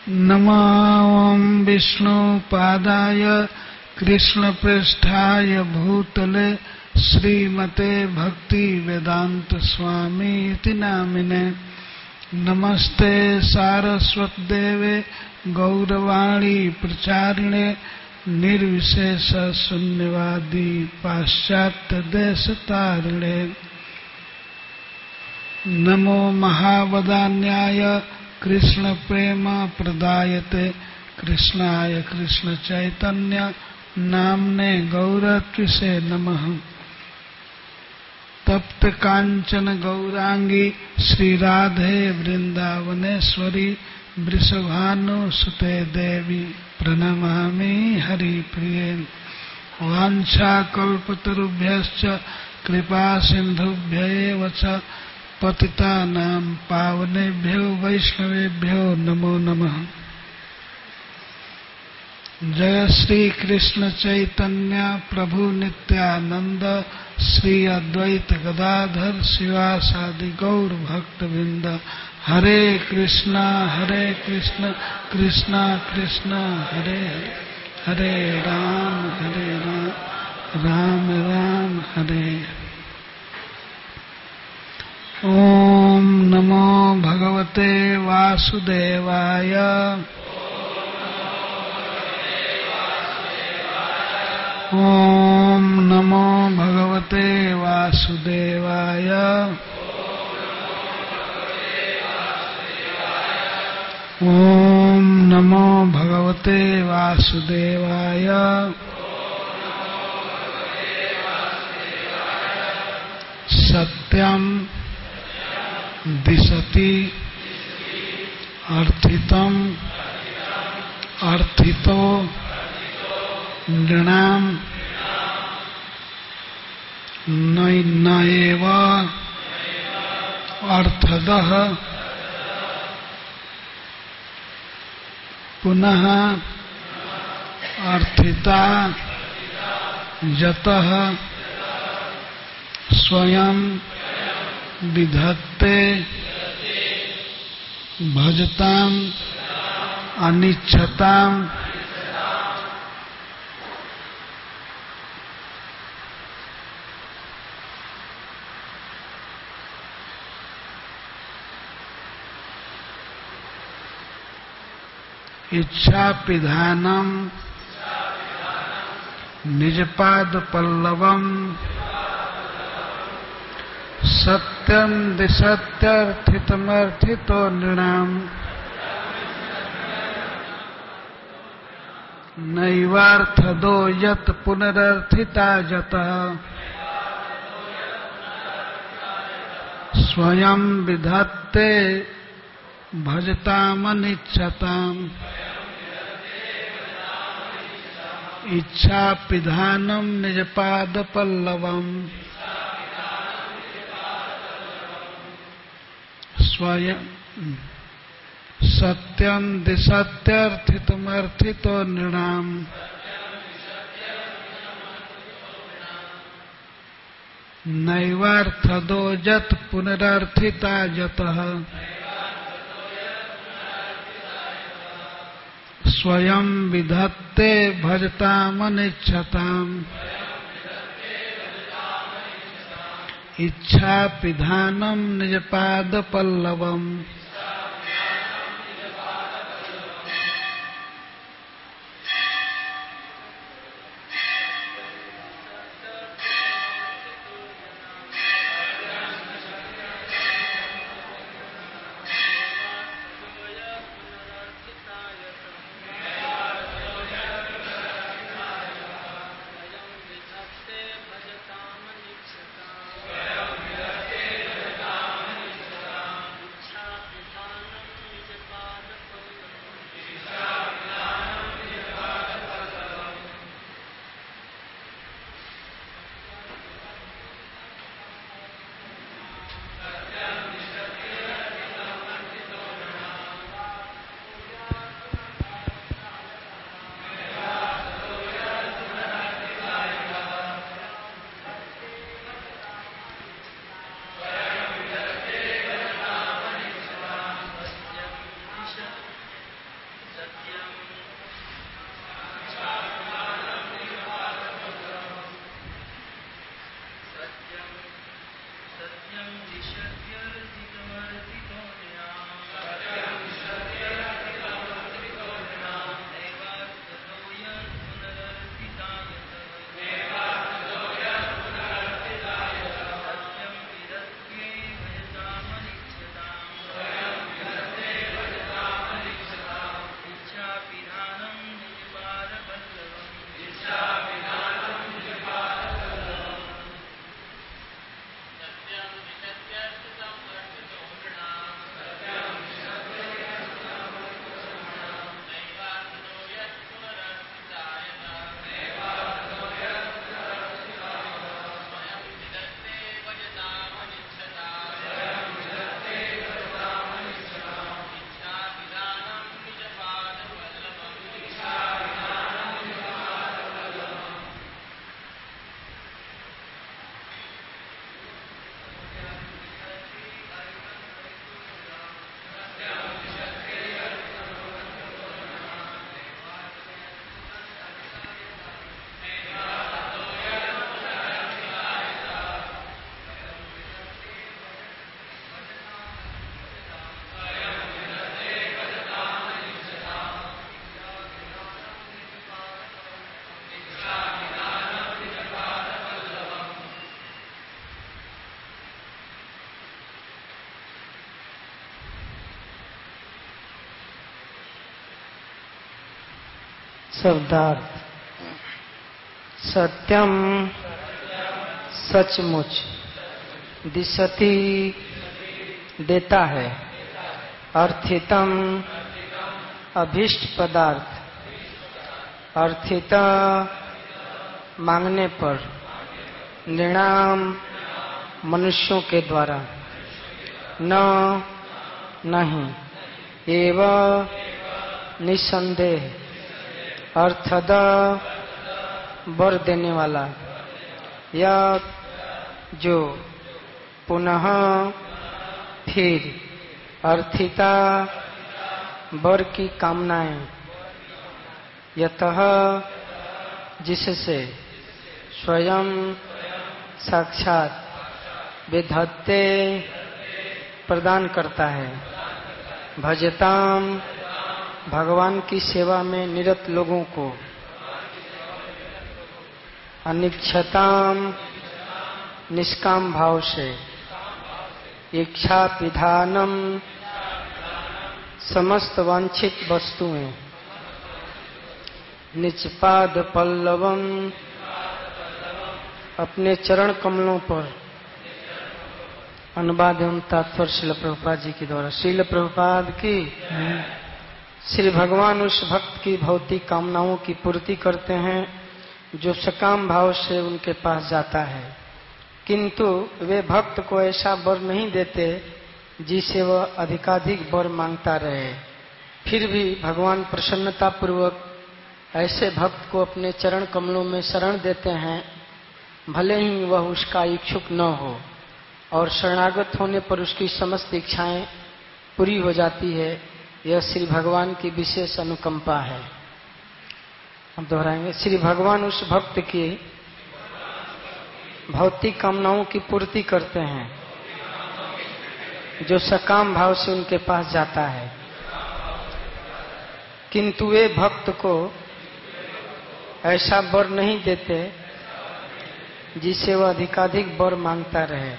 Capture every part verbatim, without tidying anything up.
नमः विष्णुपादाय कृष्णप्रेष्ठाय भूतले श्रीमते भक्तिवेदांत स्वामी इति नामिने। नमस्ते सारस्वतदेवे गौरवाणी प्रचारिणे निर्विशेष शून्यवादी पाश्चात्य देशतारिणे। नमो महावदान्याय कृष्ण प्रेम प्रदायते कृष्णाय कृष्ण चैतन्य नामने गौरत्विषे नमः। तप्त कांचन गौरांगी श्री राधे वृंदावनेश्वरी वृषभानुसुते देवी प्रणमामि हरिप्रिये। वाञ्छाकल्पतरुभ्यश्च कृपा सिन्धुभ्यैव च पतितानां पावनेभ्यो वैष्णवेभ्यो नमो नमः। जय श्री कृष्ण चैतन्य प्रभु नित्यानंद श्री अद्वैत गदाधर शिवासादि गौर भक्तवृंद। हरे कृष्णा हरे कृष्णा कृष्णा कृष्णा हरे हरे, हरे राम हरे राम राम राम हरे हरे। ओम नमो भगवते वासुदेवाय। ओम नमो भगवते वासुदेवाय। ओम नमो भगवते वासुदेवाय। सत्यम दिशति अर्थितम अर्थितो नृणाम नैव अर्थदः पुनः अर्थिता यतः स्वयं विधत्ते भजताम अनिच्छताम। इच्छा पिधानम निजपाद पल्लवम सत्यम दिशत्यर्थितमर्थितो नृणाम नैवार्थदो यत् पुनरर्थिता यतः स्वयं विधत्ते भजतामनिच्छताम्। इच्छा पिधानम निजपाद पल्लवम स्वयं सत्यम दिशत्यर्थितमर्थितो नृणाम नैवार्थदो यत् पुनरर्थिता यतः स्वयं विधत्ते भजतामनिच्छताम्। इच्छा पिधानम निजपाद पल्लवम शब्दार्थ सत्यम सचमुच, दिशति देता है, अर्थितम अभीष्ट पदार्थ, अर्थित मांगने पर, नृणाम मनुष्यों के द्वारा, न नहीं, एव निसंदेह, अर्थद वर देने वाला, यह जो पुनः फिर अर्थिता वर की कामनाएं, यतः जिससे स्वयं साक्षात विधत्ते प्रदान करता है, भजताम भगवान की सेवा में निरत लोगों को, अनिच्छताम निष्काम भाव से, इच्छा विधानम समस्त वांछित वस्तुएं, निजपाद पल्लवम अपने चरण कमलों पर, अनुवाद एवं तात्पर्य श्रील प्रभुपाद जी के द्वारा। श्रील प्रभुपाद की श्री भगवान उस भक्त की भौतिक कामनाओं की पूर्ति करते हैं जो सकाम भाव से उनके पास जाता है, किंतु वे भक्त को ऐसा वर नहीं देते जिसे वह अधिकाधिक वर मांगता रहे। फिर भी भगवान प्रसन्नता पूर्वक ऐसे भक्त को अपने चरण कमलों में शरण देते हैं, भले ही वह उसका इच्छुक न हो, और शरणागत होने पर उसकी समस्त इच्छाएं पूरी हो जाती है। यह श्री भगवान की विशेष अनुकंपा है। हम दोहराएंगे, श्री भगवान उस भक्त की भौतिक कामनाओं की पूर्ति करते हैं जो सकाम भाव से उनके पास जाता है, किंतु वे भक्त को ऐसा वर नहीं देते जिसे वह अधिकाधिक वर मांगता रहे।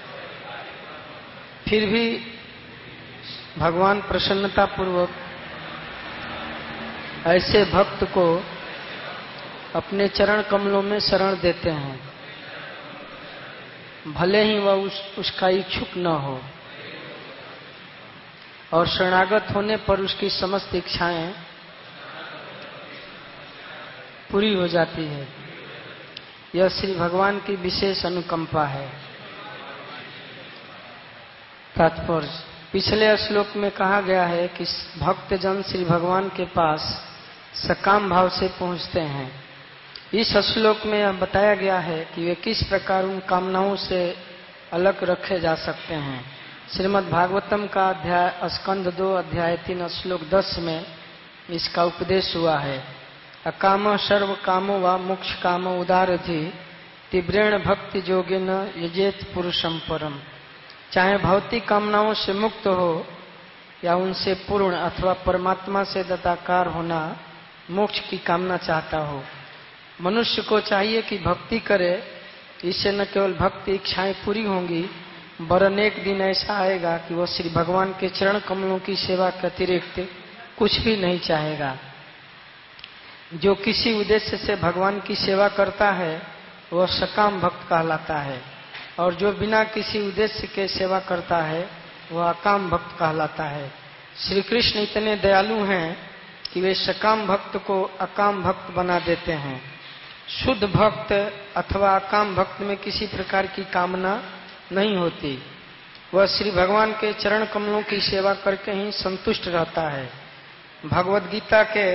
फिर भी भगवान प्रसन्नता पूर्वक ऐसे भक्त को अपने चरण कमलों में शरण देते हैं, भले ही वह उस, उसका इच्छुक न हो, और शरणागत होने पर उसकी समस्त इच्छाएं पूरी हो जाती है। यह श्री भगवान की विशेष अनुकंपा है। तात्पर्य, पिछले श्लोक में कहा गया है कि भक्त जन श्री भगवान के पास सकाम भाव से पहुंचते हैं। इस श्लोक में यह बताया गया है कि वे किस प्रकार उन कामनाओं से अलग रखे जा सकते हैं। श्रीमद् भागवतम का अध्याय स्कंध दो अध्याय तीन श्लोक दस में इसका उपदेश हुआ है। अकाम सर्व कामो व मोक्ष काम उदारधि तीव्रेण भक्ति जोगेन यजेत पुरुषम परम। चाहे भौतिक कामनाओं से मुक्त हो या उनसे पूर्ण अथवा परमात्मा से दत्ताकार होना मोक्ष की कामना चाहता हो, मनुष्य को चाहिए कि भक्ति करे। इससे न केवल भक्ति इच्छाएं पूरी होंगी, वरन एक दिन ऐसा आएगा कि वह श्री भगवान के चरण कमलों की सेवा के अतिरिक्त कुछ भी नहीं चाहेगा। जो किसी उद्देश्य से भगवान की सेवा करता है वह सकाम भक्त कहलाता है, और जो बिना किसी उद्देश्य के सेवा करता है वह अकाम भक्त कहलाता है। श्री कृष्ण इतने दयालु हैं कि वे सकाम भक्त को अकाम भक्त बना देते हैं। शुद्ध भक्त अथवा अकाम भक्त में किसी प्रकार की कामना नहीं होती, वह श्री भगवान के चरण कमलों की सेवा करके ही संतुष्ट रहता है। भगवद गीता के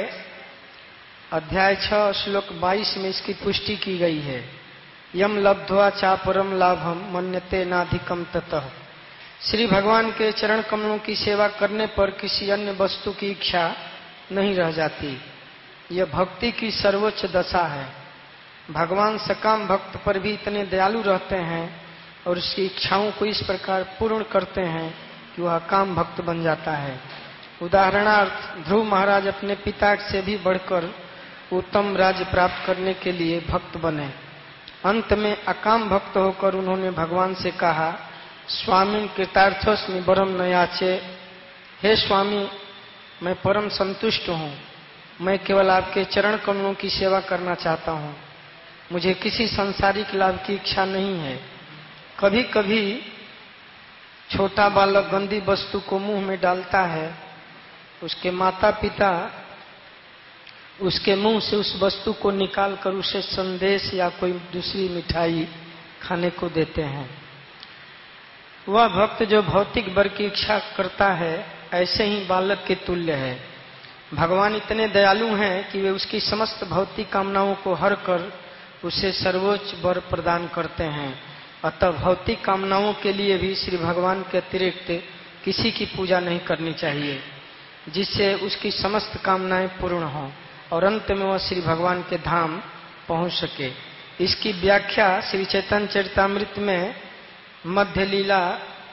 अध्याय छह श्लोक बाईस में इसकी पुष्टि की गई है। यम लब्ध्वा चा परम लाभम मन्यते नाधिकम ततः। श्री भगवान के चरण कमलों की सेवा करने पर किसी अन्य वस्तु की इच्छा नहीं रह जाती। यह भक्ति की सर्वोच्च दशा है। भगवान सकाम भक्त पर भी इतने दयालु रहते हैं और उसकी इच्छाओं को इस प्रकार पूर्ण करते हैं कि वह अकाम भक्त बन जाता है। उदाहरणार्थ, ध्रुव महाराज अपने पिता से भी बढ़कर उत्तम राज्य प्राप्त करने के लिए भक्त बने। अंत में अकाम भक्त होकर उन्होंने भगवान से कहा, स्वामी कृतार्थोस्मि वरम न याचे। हे स्वामी, मैं परम संतुष्ट हूँ, मैं केवल आपके चरण कमलों की सेवा करना चाहता हूँ, मुझे किसी सांसारिक लाभ की इच्छा नहीं है। कभी कभी छोटा बालक गंदी वस्तु को मुंह में डालता है, उसके माता पिता उसके मुंह से उस वस्तु को निकालकर उसे संदेश या कोई दूसरी मिठाई खाने को देते हैं। वह भक्त जो भौतिक वर की इच्छा करता है ऐसे ही बालक के तुल्य है। भगवान इतने दयालु हैं कि वे उसकी समस्त भौतिक कामनाओं को हर कर उसे सर्वोच्च वर प्रदान करते हैं। अतः भौतिक कामनाओं के लिए भी श्री भगवान के अतिरिक्त किसी की पूजा नहीं करनी चाहिए, जिससे उसकी समस्त कामनाएं पूर्ण हों और अंत में वह श्री भगवान के धाम पहुंच सके। इसकी व्याख्या श्री चैतन्य चरितामृत में मध्य लीला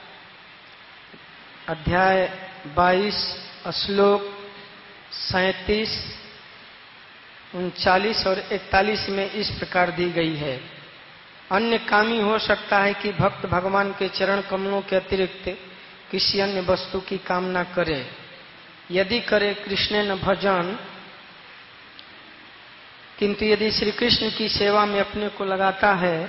अध्याय बाईस श्लोक सैंतीस, उनचालीस और इकतालीस में इस प्रकार दी गई है। अन्य कामी हो सकता है कि भक्त भगवान के चरण कमलों के अतिरिक्त किसी अन्य वस्तु की कामना करे। यदि करे कृष्ण न भजन, किंतु यदि श्री कृष्ण की सेवा में अपने को लगाता है,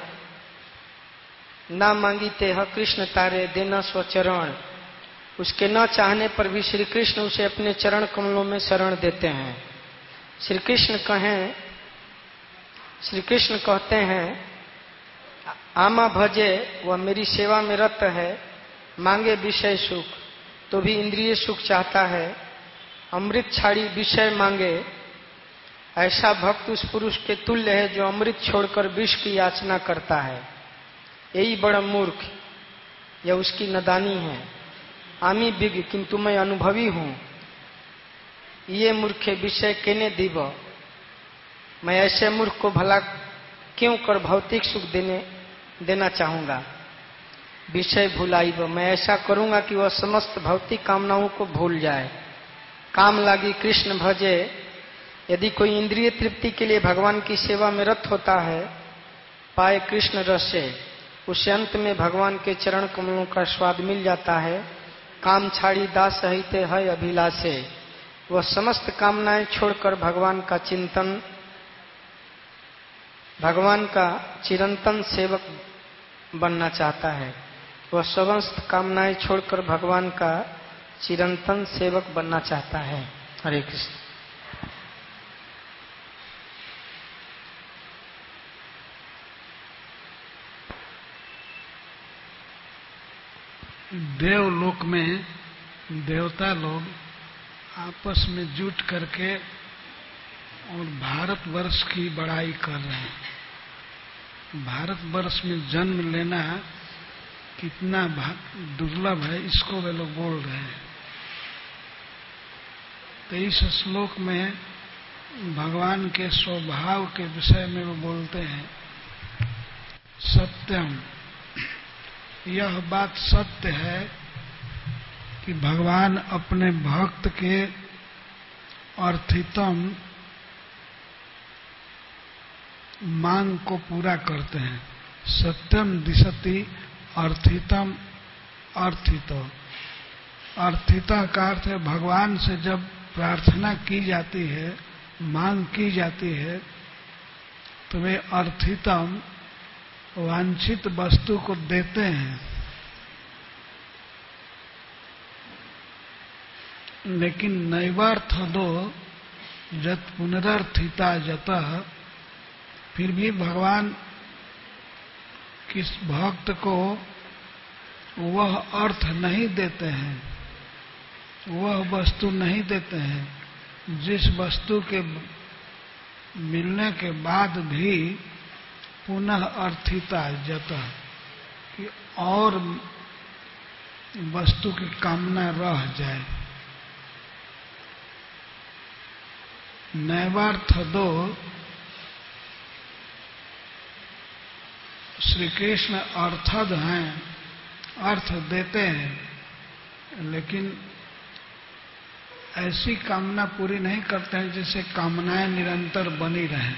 ना मांगी ते ह कृष्ण तारे देना स्वचरण, उसके न चाहने पर भी श्री कृष्ण उसे अपने चरण कमलों में शरण देते हैं। श्री कृष्ण कहें श्री कृष्ण कहते हैं, आमा भजे, वह मेरी सेवा में रत है, मांगे विषय सुख तो भी इंद्रिय सुख चाहता है, अमृत छाड़ी विषय मांगे, ऐसा भक्त उस पुरुष के तुल्य है जो अमृत छोड़कर विष की याचना करता है। यही बड़ा मूर्ख, यह उसकी नदानी है। आमी बिग, किंतु मैं अनुभवी हूं, ये मूर्खे विषय केने दीब, मैं ऐसे मूर्ख को भला क्यों कर भौतिक सुख देने देना चाहूंगा। विषय भुलाई, मैं ऐसा करूंगा कि वह समस्त भौतिक कामनाओं को भूल जाए। काम लागी कृष्ण भजे, यदि कोई इंद्रिय तृप्ति के लिए भगवान की सेवा में रत होता है, पाए कृष्ण रसे, उसे अंत में भगवान के चरण कमलों का स्वाद मिल जाता है। काम छाड़ी दास सहिते है अभिलाषे, वह समस्त कामनाएं छोड़कर भगवान का चिंतन भगवान का चिरंतन सेवक बनना चाहता है। वह समस्त कामनाएं छोड़कर भगवान का चिरंतन सेवक बनना चाहता है। हरे कृष्ण। देवलोक में देवता लोग आपस में जुट करके और भारतवर्ष की बड़ाई कर रहे हैं। भारतवर्ष में जन्म लेना कितना दुर्लभ है, इसको वे लोग बोल रहे हैं। तो इस श्लोक में भगवान के स्वभाव के विषय में वो बोलते हैं, सत्यम, यह बात सत्य है कि भगवान अपने भक्त के अर्थितम मांग को पूरा करते हैं। सत्यम दिशति अर्थितम अर्थितो। अर्थिता का अर्थ है भगवान से जब प्रार्थना की जाती है, मांग की जाती है, तो वे अर्थितम वांछित वस्तु को देते हैं। लेकिन नैवार्थ दो जत पुनरर्थिता जतः, फिर भी भगवान किस भक्त को वह अर्थ नहीं देते हैं, वह वस्तु नहीं देते हैं जिस वस्तु के मिलने के बाद भी पुनः अर्थिता जतः, कि और वस्तु की कामना रह जाए। नैवार्थ दो, श्री कृष्ण अर्थद हैं, अर्थ देते हैं, लेकिन ऐसी कामना पूरी नहीं करते हैं जिससे कामनाएं निरंतर बनी रहें।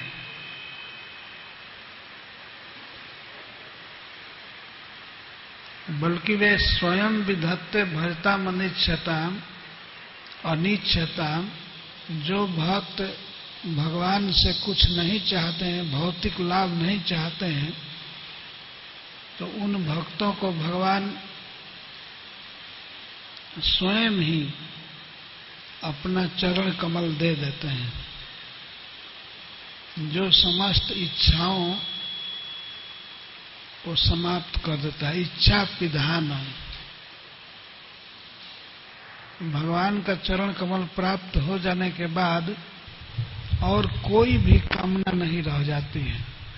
बल्कि वे स्वयं विधत्ते भजता अनिच्छताम अनिच्छताम जो भक्त भगवान से कुछ नहीं चाहते हैं, भौतिक लाभ नहीं चाहते हैं, तो उन भक्तों को भगवान स्वयं ही अपना चरण कमल दे देते हैं, जो समस्त इच्छाओं को समाप्त कर देता है। इच्छा पिधानम, भगवान का चरण कमल प्राप्त हो जाने के बाद और कोई भी कामना नहीं रह जाती है।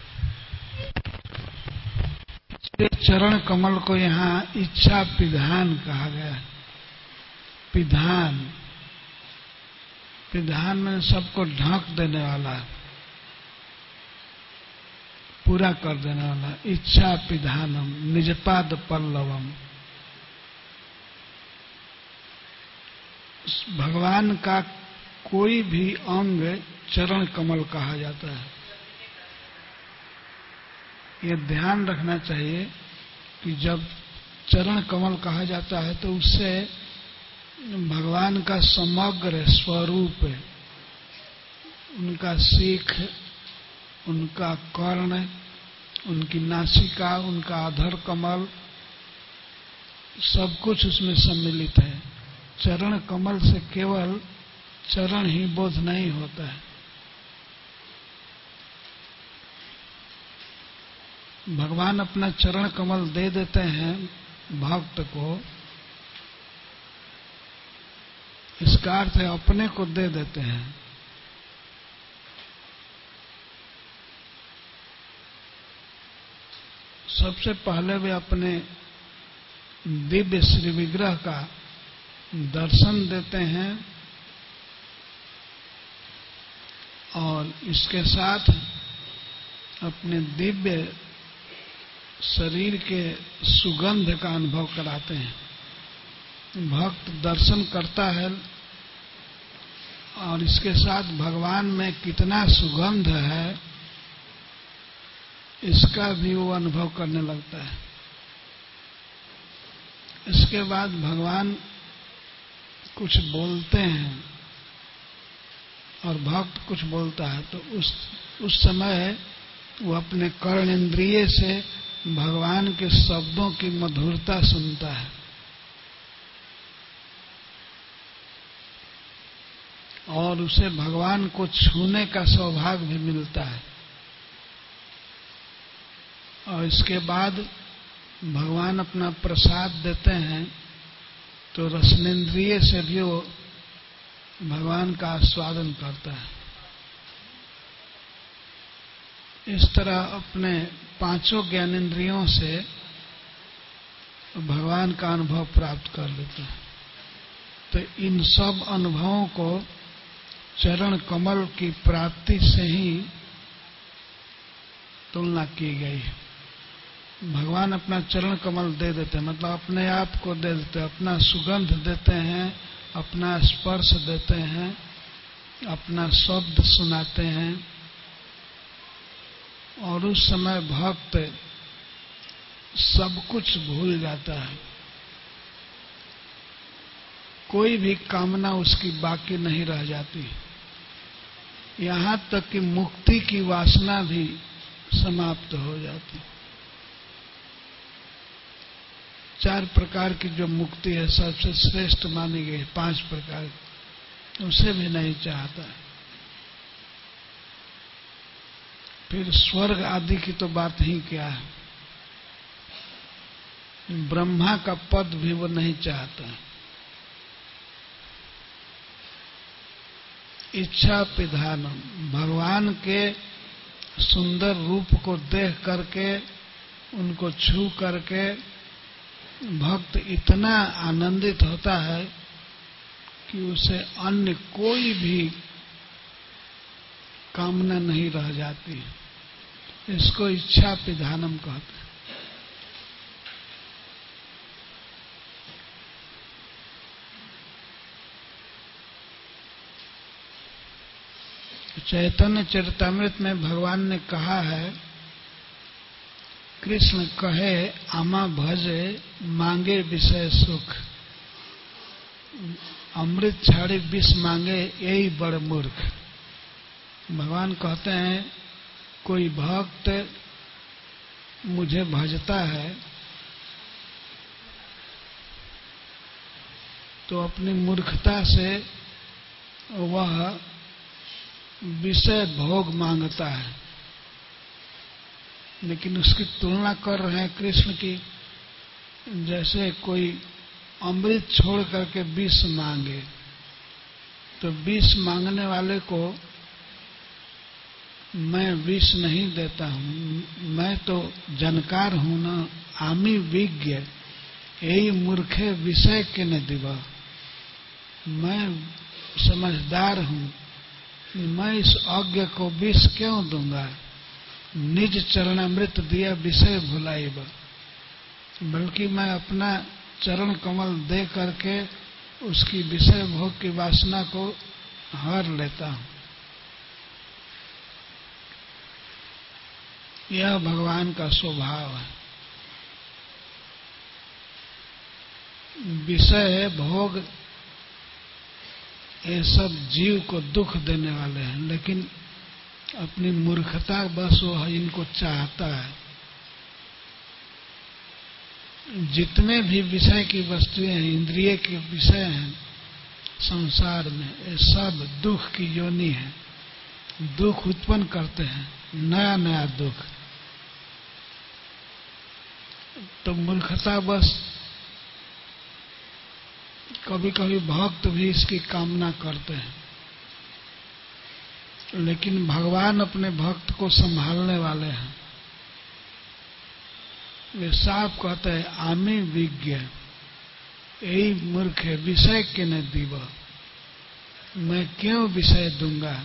चरण कमल को यहाँ इच्छा पिधान कहा गया है। पिधान, पिधान में सबको ढक देने वाला, पूरा कर देने वाला। इच्छा पिधानम निजपाद पल्लवम, भगवान का कोई भी अंग चरण कमल कहा जाता है। ये ध्यान रखना चाहिए कि जब चरण कमल कहा जाता है तो उससे भगवान का समग्र स्वरूप, उनका सीख, उनका कर्ण, उनकी नासिका, उनका अधर कमल, सब कुछ उसमें सम्मिलित है। चरण कमल से केवल चरण ही बोध नहीं होता है। भगवान अपना चरण कमल दे देते हैं भक्त को, इसका अर्थ है अपने को दे देते हैं। सबसे पहले वे अपने दिव्य श्री विग्रह का दर्शन देते हैं और इसके साथ अपने दिव्य शरीर के सुगंध का अनुभव कराते हैं। भक्त दर्शन करता है और इसके साथ भगवान में कितना सुगंध है इसका भी वो अनुभव करने लगता है। इसके बाद भगवान कुछ बोलते हैं और भक्त कुछ बोलता है, तो उस उस समय वो अपने कर्णेंद्रिय से भगवान के शब्दों की मधुरता सुनता है और उसे भगवान को छूने का सौभाग्य भी मिलता है। और इसके बाद भगवान अपना प्रसाद देते हैं तो रसनेन्द्रिय से भी वो भगवान का आस्वादन करता है। इस तरह अपने पांचों ज्ञानेन्द्रियों से भगवान का अनुभव प्राप्त कर लेता है। तो इन सब अनुभवों को चरण कमल की प्राप्ति से ही तुलना की गई है। भगवान अपना चरण कमल दे देते हैं, मतलब अपने आप को दे देते हैं, अपना सुगंध देते हैं, अपना स्पर्श देते हैं, अपना शब्द सुनाते हैं और उस समय भक्त सब कुछ भूल जाता है। कोई भी कामना उसकी बाकी नहीं रह जाती, यहाँ तक कि मुक्ति की वासना भी समाप्त हो जाती। चार प्रकार की जो मुक्ति है सबसे श्रेष्ठ मानी गई, पांच प्रकार, उसे भी नहीं चाहता। फिर स्वर्ग आदि की तो बात ही क्या है, ब्रह्मा का पद भी वो नहीं चाहता। इच्छा पिधानम, भगवान के सुंदर रूप को देख करके, उनको छू करके भक्त इतना आनंदित होता है कि उसे अन्य कोई भी कामना नहीं रह जाती। इसको इच्छा पिधानम कहते हैं। चैतन्य चरितामृत में भगवान ने कहा है, कृष्ण कहे आमा भजे मांगे विषय सुख। अमृत छाड़ी विष मांगे यही बड़ मूर्ख। भगवान कहते हैं कोई भक्त मुझे भजता है तो अपनी मूर्खता से वह विषय भोग मांगता है, लेकिन उसकी तुलना कर रहे हैं कृष्ण की, जैसे कोई अमृत छोड़ करके विष मांगे। तो विष मांगने वाले को मैं विष नहीं देता हूँ, मैं तो जानकार हूँ ना, आमी विज्ञ यही मूर्खे विषय के न दिवा। मैं समझदार हूँ, मैं इस अज्ञ को विष क्यों दूंगा। निज चरणामृत दिया विषय भुलाइबा, बल्कि मैं अपना चरण कमल दे करके उसकी विषय भोग की वासना को हर लेता हूं। यह भगवान का स्वभाव है। विषय भोग ये सब जीव को दुख देने वाले हैं, लेकिन अपनी मूर्खता बस वह इनको चाहता है। जितने भी विषय की वस्तुएं हैं, इंद्रिय के विषय हैं संसार में, ये सब दुख की योनि है, दुख उत्पन्न करते हैं, नया नया दुख। तो मूर्खता बस कभी कभी भक्त भी इसकी कामना करते हैं, लेकिन भगवान अपने भक्त को संभालने वाले हैं। वे साफ कहते हैं आमी विज्ञ यही मूर्ख है, विषय के न दीवा, मैं क्यों विषय दूंगा,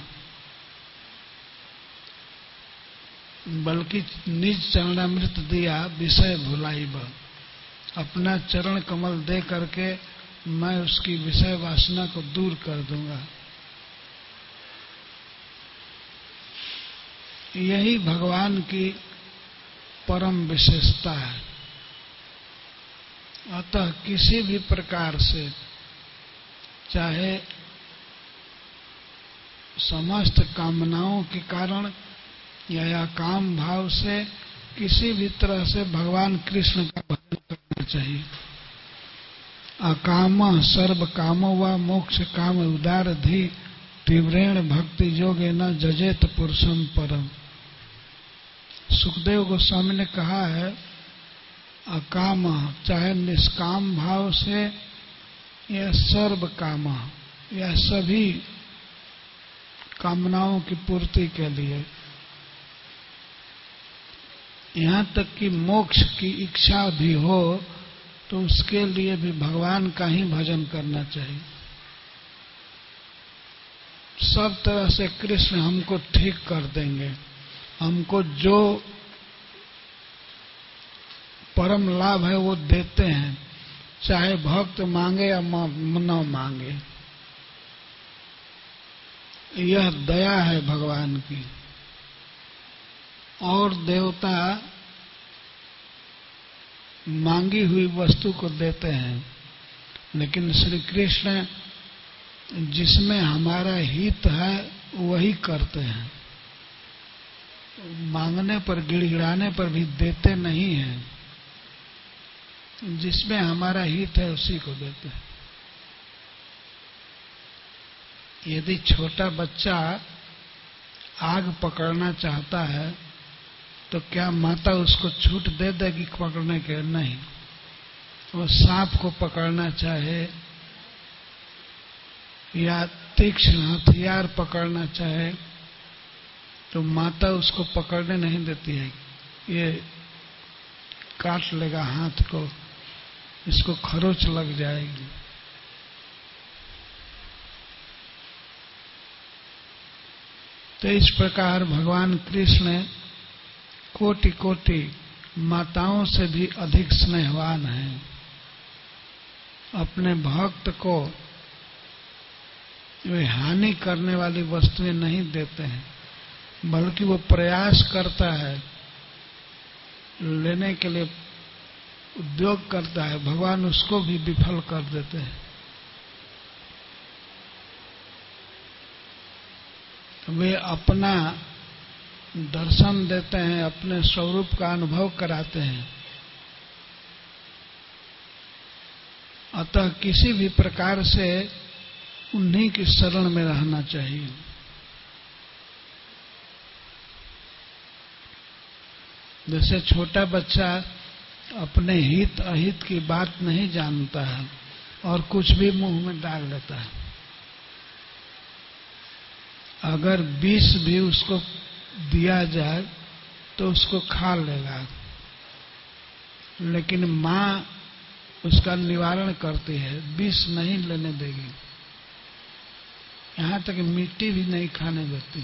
बल्कि निज चरणामृत दिया विषय भुलाइबा, अपना चरण कमल दे करके मैं उसकी विषय वासना को दूर कर दूंगा। यही भगवान की परम विशेषता है। अतः किसी भी प्रकार से, चाहे समस्त कामनाओं के कारण या, या काम भाव से, किसी भी तरह से भगवान कृष्ण का भजन करना चाहिए। अकाम सर्व कामो व मोक्ष काम उदार धी तीव्रेण भक्ति योगे न जजेत पुरुषम परम। सुखदेव गोस्वामी ने कहा है अकाम चाहे निष्काम भाव से या सर्व काम या सभी कामनाओं की पूर्ति के लिए, यहाँ तक कि मोक्ष की इच्छा भी हो तो उसके लिए भी भगवान का ही भजन करना चाहिए। सब तरह से कृष्ण हमको ठीक कर देंगे, हमको जो परम लाभ है वो देते हैं, चाहे भक्त मांगे या न मांगे। यह दया है भगवान की। और देवता मांगी हुई वस्तु को देते हैं, लेकिन श्री कृष्ण जिसमें हमारा हित है वही करते हैं। मांगने पर गिड़गिड़ाने पर भी देते नहीं हैं, जिसमें हमारा हित है उसी को देते हैं। यदि छोटा बच्चा आग पकड़ना चाहता है तो क्या माता उसको छूट दे देगी पकड़ने के? नहीं। वो सांप को पकड़ना चाहे या तीक्ष्ण हथियार पकड़ना चाहे तो माता उसको पकड़ने नहीं देती है। ये काट लेगा हाथ को, इसको खरोच लग जाएगी। तो इस प्रकार भगवान कृष्ण कोटि कोटि माताओं से भी अधिक स्नेहवान हैं। अपने भक्त को वे हानि करने वाली वस्तुएं नहीं देते हैं, बल्कि वो प्रयास करता है लेने के लिए, उद्योग करता है, भगवान उसको भी विफल कर देते हैं। वे अपना दर्शन देते हैं, अपने स्वरूप का अनुभव कराते हैं। अतः किसी भी प्रकार से उन्हीं की शरण में रहना चाहिए। जैसे छोटा बच्चा अपने हित अहित की बात नहीं जानता है और कुछ भी मुंह में डाल लेता है। अगर विष भी उसको दिया जाए तो उसको खा लेगा, लेकिन माँ उसका निवारण करती है, विष नहीं लेने देगी, यहाँ तक मिट्टी भी नहीं खाने देती।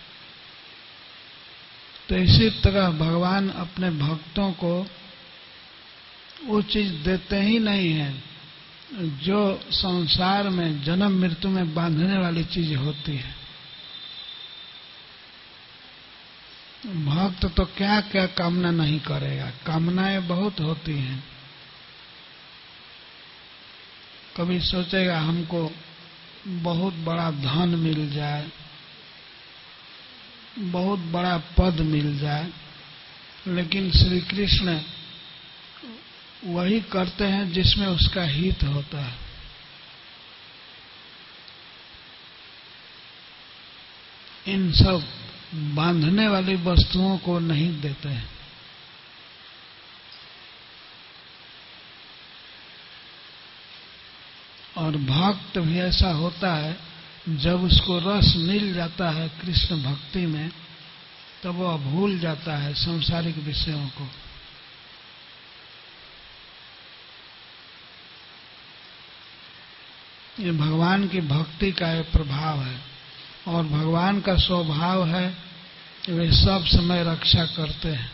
तो इसी तरह भगवान अपने भक्तों को वो चीज देते ही नहीं है जो संसार में जन्म मृत्यु में बांधने वाली चीज होती है। भक्त तो क्या क्या कामना नहीं करेगा, कामनाएं बहुत होती हैं। कभी सोचेगा हमको बहुत बड़ा धन मिल जाए, बहुत बड़ा पद मिल जाए, लेकिन श्री कृष्ण वही करते हैं जिसमें उसका हित होता है। इन सब बांधने वाली वस्तुओं को नहीं देते हैं। और भक्त भी ऐसा होता है, जब उसको रस मिल जाता है कृष्ण भक्ति में, तब वह भूल जाता है सांसारिक विषयों को। ये भगवान की भक्ति का एक प्रभाव है। और भगवान का स्वभाव है वे सब समय रक्षा करते हैं।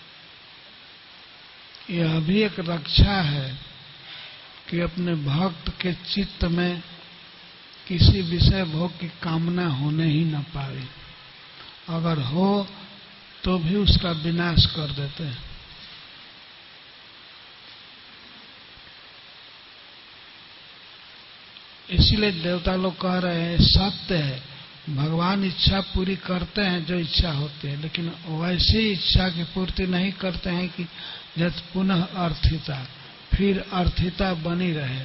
यह भी एक रक्षा है कि अपने भक्त के चित्त में किसी विषय भोग की कामना होने ही न पाए, अगर हो तो भी उसका विनाश कर देते हैं। इसलिए देवता लोग कह रहे हैं सत्य है, भगवान इच्छा पूरी करते हैं जो इच्छा होती है, लेकिन वैसी इच्छा की पूर्ति नहीं करते हैं कि जब पुनः अर्थिता, फिर अर्थिता बनी रहे।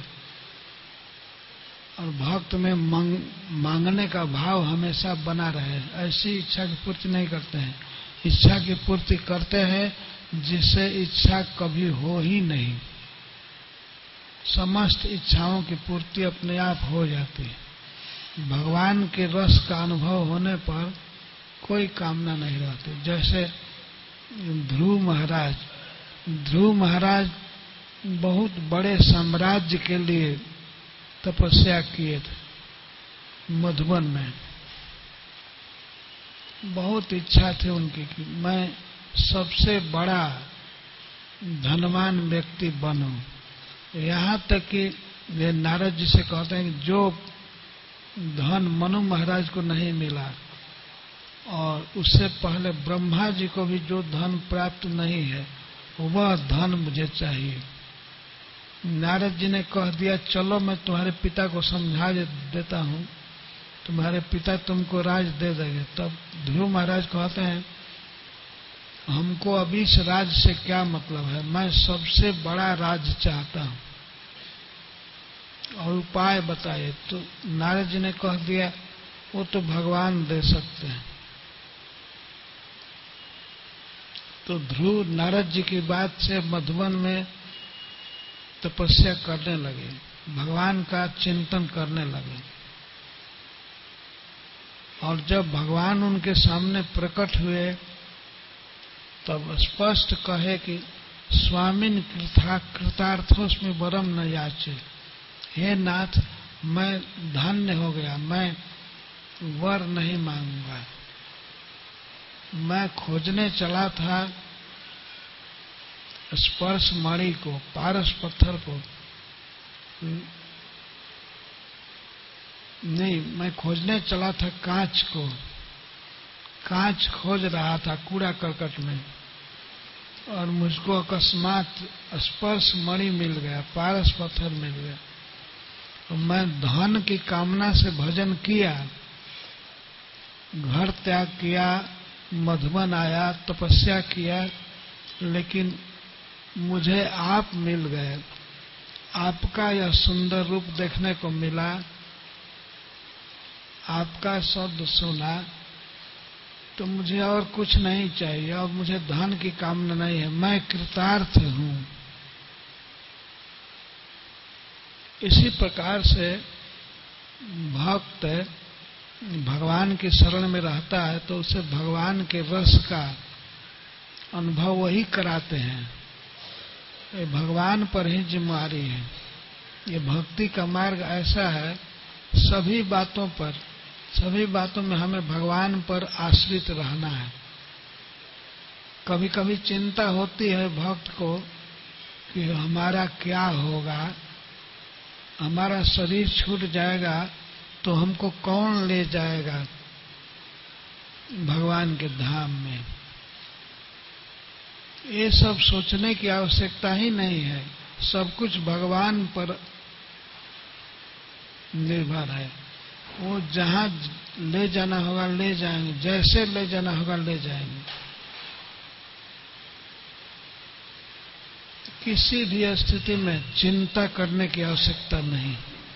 और भक्त में मांग, मांगने का भाव हमेशा बना रहे, ऐसी इच्छा की पूर्ति नहीं करते हैं। इच्छा की पूर्ति करते हैं जिससे इच्छा कभी हो ही नहीं, समस्त इच्छाओं की पूर्ति अपने आप हो जाती है। भगवान के रस का अनुभव होने पर कोई कामना नहीं रहती। जैसे ध्रुव महाराज ध्रुव महाराज बहुत बड़े साम्राज्य के लिए तपस्या किए थे। मधुबन में बहुत इच्छा थी उनकी कि मैं सबसे बड़ा धनवान व्यक्ति बनूं। यहाँ तक कि वे नारद जी से कहते हैं कि जो धन मनु महाराज को नहीं मिला और उससे पहले ब्रह्मा जी को भी जो धन प्राप्त नहीं है, वह धन मुझे चाहिए। नारद जी ने कह दिया चलो मैं तुम्हारे पिता को समझा देता हूँ, तुम्हारे पिता तुमको राज दे देंगे। तब ध्रुव महाराज कहते हैं हमको अभी इस राज से क्या मतलब है, मैं सबसे बड़ा राज चाहता हूँ और उपाय बताए। तो नारद जी ने कह दिया वो तो भगवान दे सकते हैं। तो ध्रुव नारद जी की बात से मधुबन में तपस्या करने लगे, भगवान का चिंतन करने लगे। और जब भगवान उनके सामने प्रकट हुए तब स्पष्ट कहे कि स्वामिन कृता कृतार्थोस्मि वरम न याचे, हे नाथ मैं धन्य हो गया, मैं वर नहीं मांगूंगा। मैं खोजने चला था स्पर्श मणि को, पारस पत्थर को, नहीं मैं खोजने चला था कांच को, कांच खोज रहा था कूड़ा करकट में और मुझको अकस्मात स्पर्श मणि मिल गया, पारस पत्थर मिल गया। तो मैं धन की कामना से भजन किया घर त्याग किया, मधुबन आया, तपस्या किया, लेकिन मुझे आप मिल गए, आपका यह सुंदर रूप देखने को मिला, आपका शब्द सुना, तो मुझे और कुछ नहीं चाहिए, और मुझे धन की कामना नहीं है, मैं कृतार्थ हूं। इसी प्रकार से भक्त भगवान की शरण में रहता है तो उसे भगवान के रस का अनुभव वही कराते हैं। ये भगवान पर ही जिम्मेदारी है। ये भक्ति का मार्ग ऐसा है, सभी बातों पर सभी बातों में हमें भगवान पर आश्रित रहना है। कभी कभी चिंता होती है भक्त को कि हमारा क्या होगा, हमारा शरीर छूट जाएगा तो हमको कौन ले जाएगा भगवान के धाम में। ये सब सोचने की आवश्यकता ही नहीं है, सब कुछ भगवान पर निर्भर है। वो जहां ले जाना होगा ले जाएंगे, जैसे ले जाना होगा ले जाएंगे। किसी भी स्थिति में चिंता करने की आवश्यकता नहीं।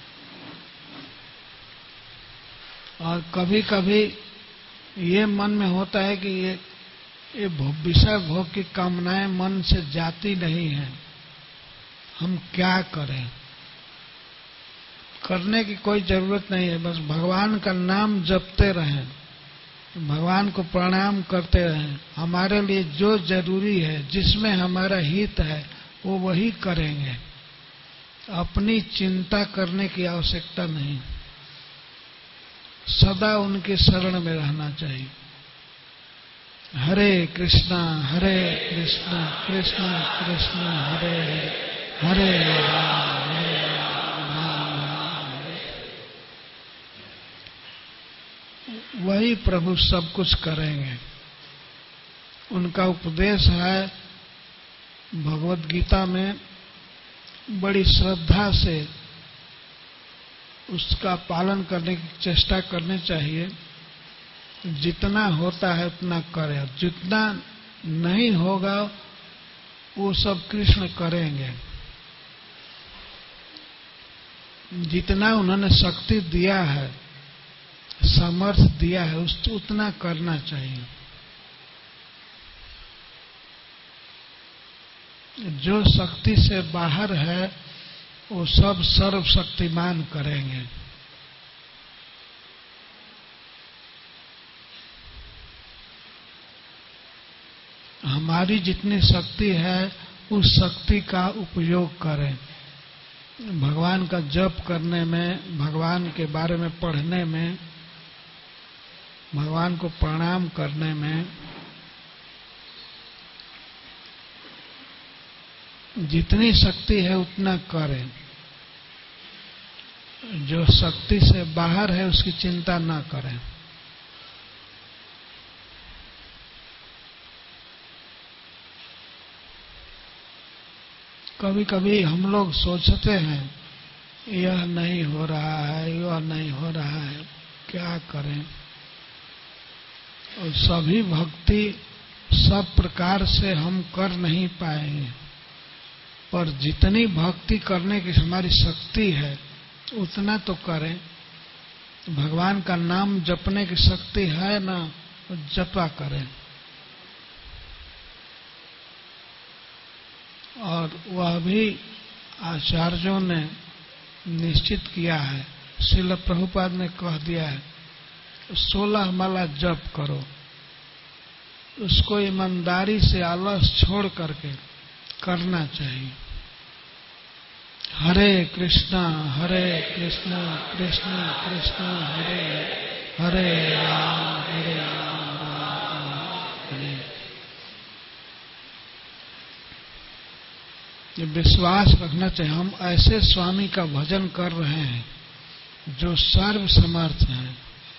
और कभी कभी ये मन में होता है कि ये ये विषय भोग की कामनाएं मन से जाती नहीं है, हम क्या करें। करने की कोई जरूरत नहीं है, बस भगवान का नाम जपते रहें, भगवान को प्रणाम करते रहें। हमारे लिए जो जरूरी है, जिसमें हमारा हित है, वो वही करेंगे। अपनी चिंता करने की आवश्यकता नहीं, सदा उनके शरण में रहना चाहिए। हरे कृष्णा हरे कृष्णा कृष्णा कृष्णा हरे हरे हरे राम हरे राम। वही प्रभु सब कुछ करेंगे। उनका उपदेश है भगवत गीता में, बड़ी श्रद्धा से उसका पालन करने की चेष्टा करनी चाहिए। जितना होता है उतना करें, जितना नहीं होगा वो सब कृष्ण करेंगे। जितना उन्होंने शक्ति दिया है, सामर्थ्य दिया है, उस उतना करना चाहिए। जो शक्ति से बाहर है वो सब सर्वशक्तिमान करेंगे। हमारी जितनी शक्ति है उस शक्ति का उपयोग करें। भगवान का जप करने में, भगवान के बारे में पढ़ने में, भगवान को प्रणाम करने में, जितनी शक्ति है उतना करें। जो शक्ति से बाहर है उसकी चिंता ना करें। कभी कभी हम लोग सोचते हैं यह नहीं हो रहा है, यह नहीं हो रहा है, क्या करें। और सभी भक्ति सब प्रकार से हम कर नहीं पाएंगे, पर जितनी भक्ति करने की हमारी शक्ति है उतना तो करें। भगवान का नाम जपने की शक्ति है ना, तो जपा करें। और वह भी आचार्यों ने निश्चित किया है, श्रील प्रभुपाद ने कह दिया है, सोलह माला जप करो। उसको ईमानदारी से आलस छोड़ करके करना चाहिए। हरे कृष्णा हरे कृष्णा कृष्णा कृष्णा हरे हरे राम हरे राम राम हरे। ये विश्वास रखना चाहिए, हम ऐसे स्वामी का भजन कर रहे हैं जो सर्व समर्थ हैं,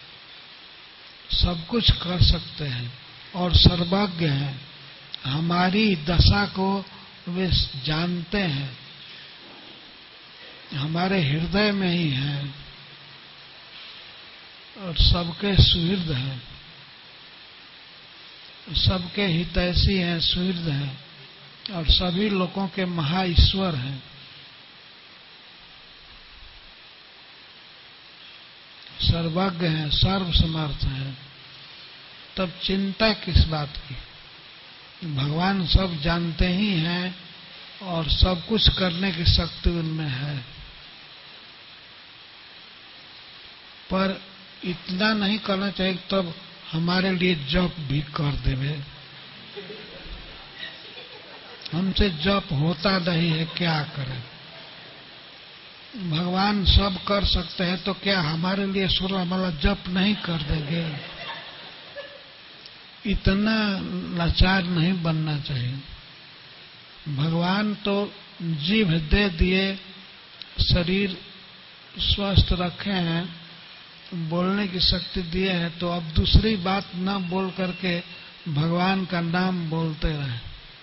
सब कुछ कर सकते हैं और सर्वज्ञ हैं। हमारी दशा को वे जानते हैं, हमारे हृदय में ही है। और सबके सुहृद हैं, सबके हितैषी हैं, सुहृद हैं और सभी लोगों के महा ईश्वर हैं। सर्वज्ञ हैं, सर्वसमर्थ हैं। तब चिंता किस बात की? भगवान सब जानते ही हैं और सब कुछ करने की शक्ति उनमें है। पर इतना नहीं करना चाहिए तब हमारे लिए जप भी कर देवे। हमसे जप होता नहीं है, क्या करें? भगवान सब कर सकते हैं तो क्या हमारे लिए सूर्यमाला जप नहीं कर देंगे? इतना लाचार नहीं बनना चाहिए। भगवान तो जीभ दे दिए, शरीर स्वस्थ रखे हैं, बोलने की शक्ति दिए हैं, तो अब दूसरी बात न बोल करके भगवान का नाम बोलते रहें।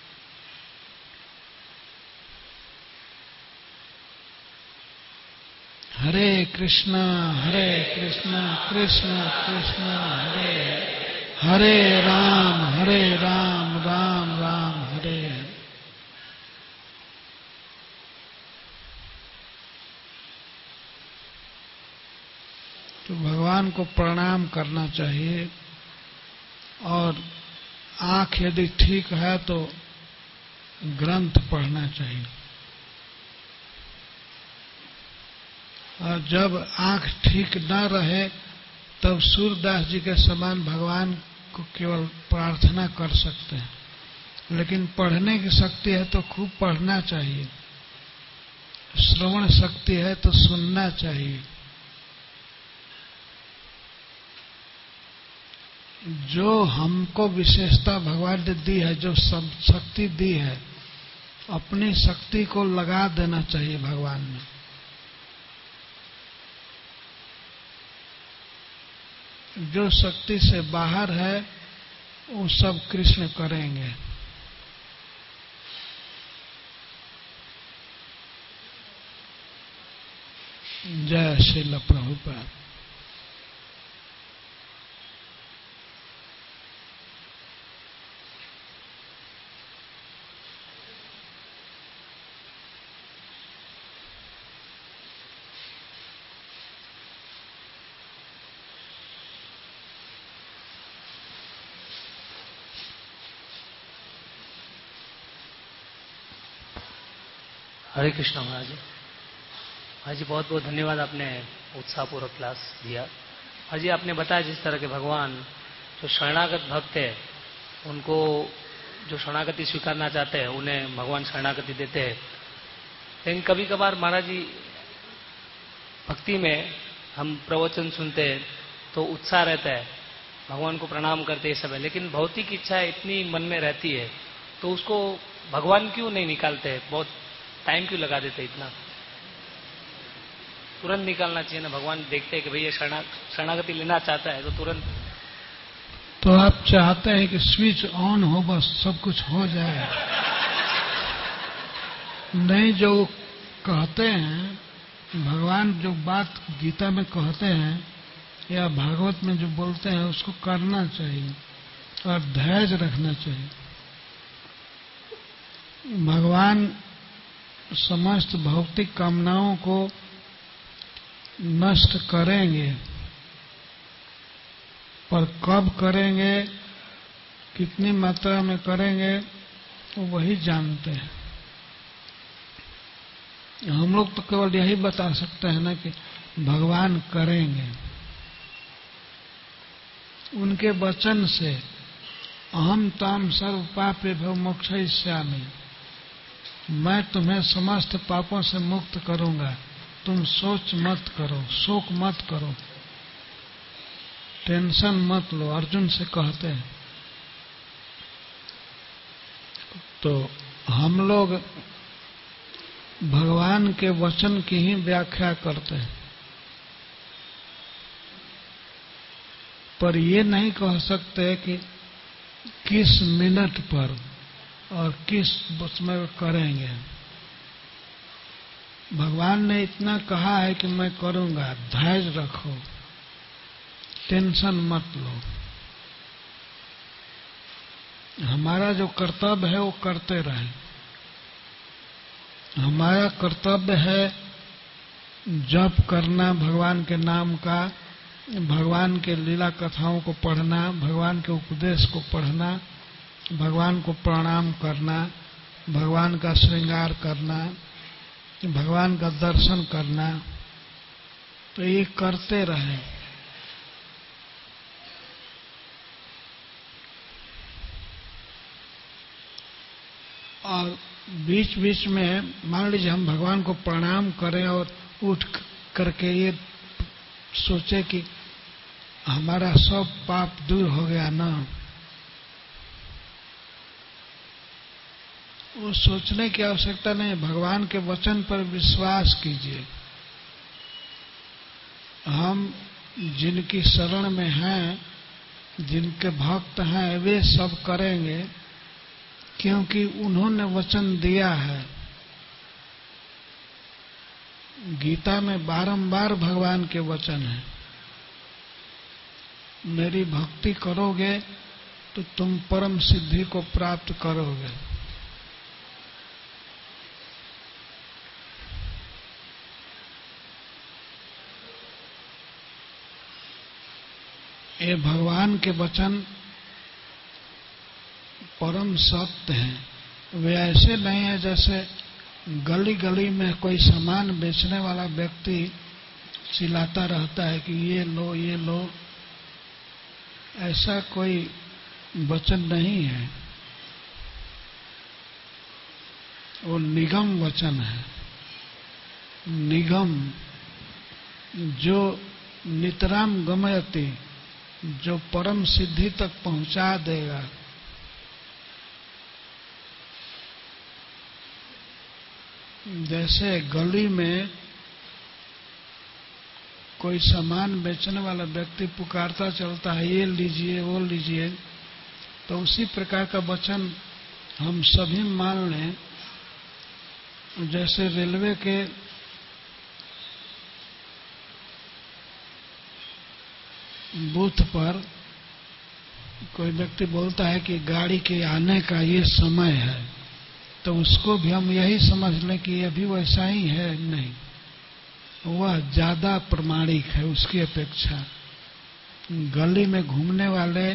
हरे कृष्णा हरे कृष्णा कृष्ण कृष्ण हरे हरे राम हरे राम राम राम हरे हरे। तो भगवान को प्रणाम करना चाहिए और आंख यदि ठीक है तो ग्रंथ पढ़ना चाहिए। और जब आंख ठीक न रहे तब सूरदास जी के समान भगवान को केवल प्रार्थना कर सकते हैं, लेकिन पढ़ने की शक्ति है तो खूब पढ़ना चाहिए, श्रवण शक्ति है तो सुनना चाहिए। जो हमको विशेषता भगवान ने दी है, जो सब शक्ति दी है, अपनी शक्ति को लगा देना चाहिए भगवान में। जो शक्ति से बाहर है वो सब कृष्ण करेंगे। जय श्रील प्रभुपाद। हरे कृष्णा महाराज जी। महाराज जी बहुत बहुत धन्यवाद, आपने उत्साहपूर्वक क्लास दिया। महाराज जी आपने बताया जिस तरह के भगवान जो शरणागत भक्त है, उनको जो शरणागति स्वीकारना चाहते हैं उन्हें भगवान शरणागति देते हैं। लेकिन कभी कभार महाराज जी भक्ति में हम प्रवचन सुनते हैं तो उत्साह रहता है, भगवान को प्रणाम करते हैं सब है, लेकिन भौतिक इच्छा इतनी मन में रहती है तो उसको भगवान क्यों नहीं निकालते हैं? बहुत टाइम क्यों लगा देते? इतना तुरंत निकालना चाहिए ना। भगवान देखते हैं कि भैया शरणा शरणागति लेना चाहता है तो तुरंत। तो आप चाहते हैं कि स्विच ऑन हो, बस सब कुछ हो जाए? नहीं, जो कहते हैं भगवान, जो बात गीता में कहते हैं या भागवत में जो बोलते हैं उसको करना चाहिए और धैर्य रखना चाहिए। भगवान समस्त भौतिक कामनाओं को नष्ट करेंगे, पर कब करेंगे, कितनी मात्रा में करेंगे तो वही जानते हैं। हम लोग तो केवल यही बता सकते हैं ना कि भगवान करेंगे। उनके वचन से अहम ताम सर्व पापे भव मोक्षयिष्यामि, मैं तुम्हें समस्त पापों से मुक्त करूंगा, तुम सोच मत करो, शोक मत करो, टेंशन मत लो, अर्जुन से कहते हैं। तो हम लोग भगवान के वचन की ही व्याख्या करते हैं, पर ये नहीं कह सकते कि किस मिनट पर और किस समय करेंगे। भगवान ने इतना कहा है कि मैं करूंगा, धैर्य रखो, टेंशन मत लो। हमारा जो कर्तव्य है वो करते रहें। हमारा कर्तव्य है जप करना भगवान के नाम का, भगवान के लीला कथाओं को पढ़ना, भगवान के उपदेश को पढ़ना, भगवान को प्रणाम करना, भगवान का श्रृंगार करना, भगवान का दर्शन करना। तो ये करते रहें। और बीच बीच में मान लीजिए हम भगवान को प्रणाम करें और उठ करके ये सोचे कि हमारा सब पाप दूर हो गया ना, वो सोचने की आवश्यकता नहीं। भगवान के वचन पर विश्वास कीजिए। हम जिनकी शरण में हैं, जिनके भक्त हैं, वे सब करेंगे क्योंकि उन्होंने वचन दिया है। गीता में बारंबार भगवान के वचन हैं, मेरी भक्ति करोगे तो तुम परम सिद्धि को प्राप्त करोगे। ये भगवान के वचन परम सत्य हैं। वे ऐसे नहीं है जैसे गली गली में कोई सामान बेचने वाला व्यक्ति चिल्लाता रहता है कि ये लो ये लो। ऐसा कोई वचन नहीं है, वो निगम वचन है। निगम जो नितराम गमयति, जो परम सिद्धि तक पहुंचा देगा। जैसे गली में कोई सामान बेचने वाला व्यक्ति पुकारता चलता है, ये लीजिए वो लीजिए, तो उसी प्रकार का वचन हम सभी मान लें। जैसे रेलवे के बूथ पर कोई व्यक्ति बोलता है कि गाड़ी के आने का ये समय है, तो उसको भी हम यही समझ लें कि अभी वैसा ही है। नहीं, वह ज्यादा प्रमाणिक है उसकी अपेक्षा। गली में घूमने वाले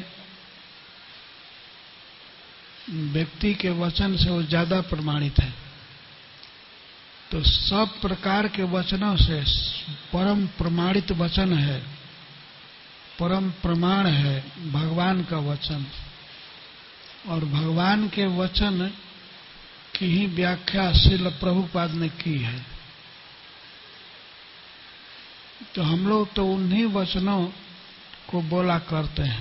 व्यक्ति के वचन से वो ज्यादा प्रमाणित है। तो सब प्रकार के वचनों से परम प्रमाणित वचन है, परम प्रमाण है भगवान का वचन। और भगवान के वचन की ही व्याख्या श्रील प्रभुपाद ने की है। तो हम लोग तो उन्हीं वचनों को बोला करते हैं।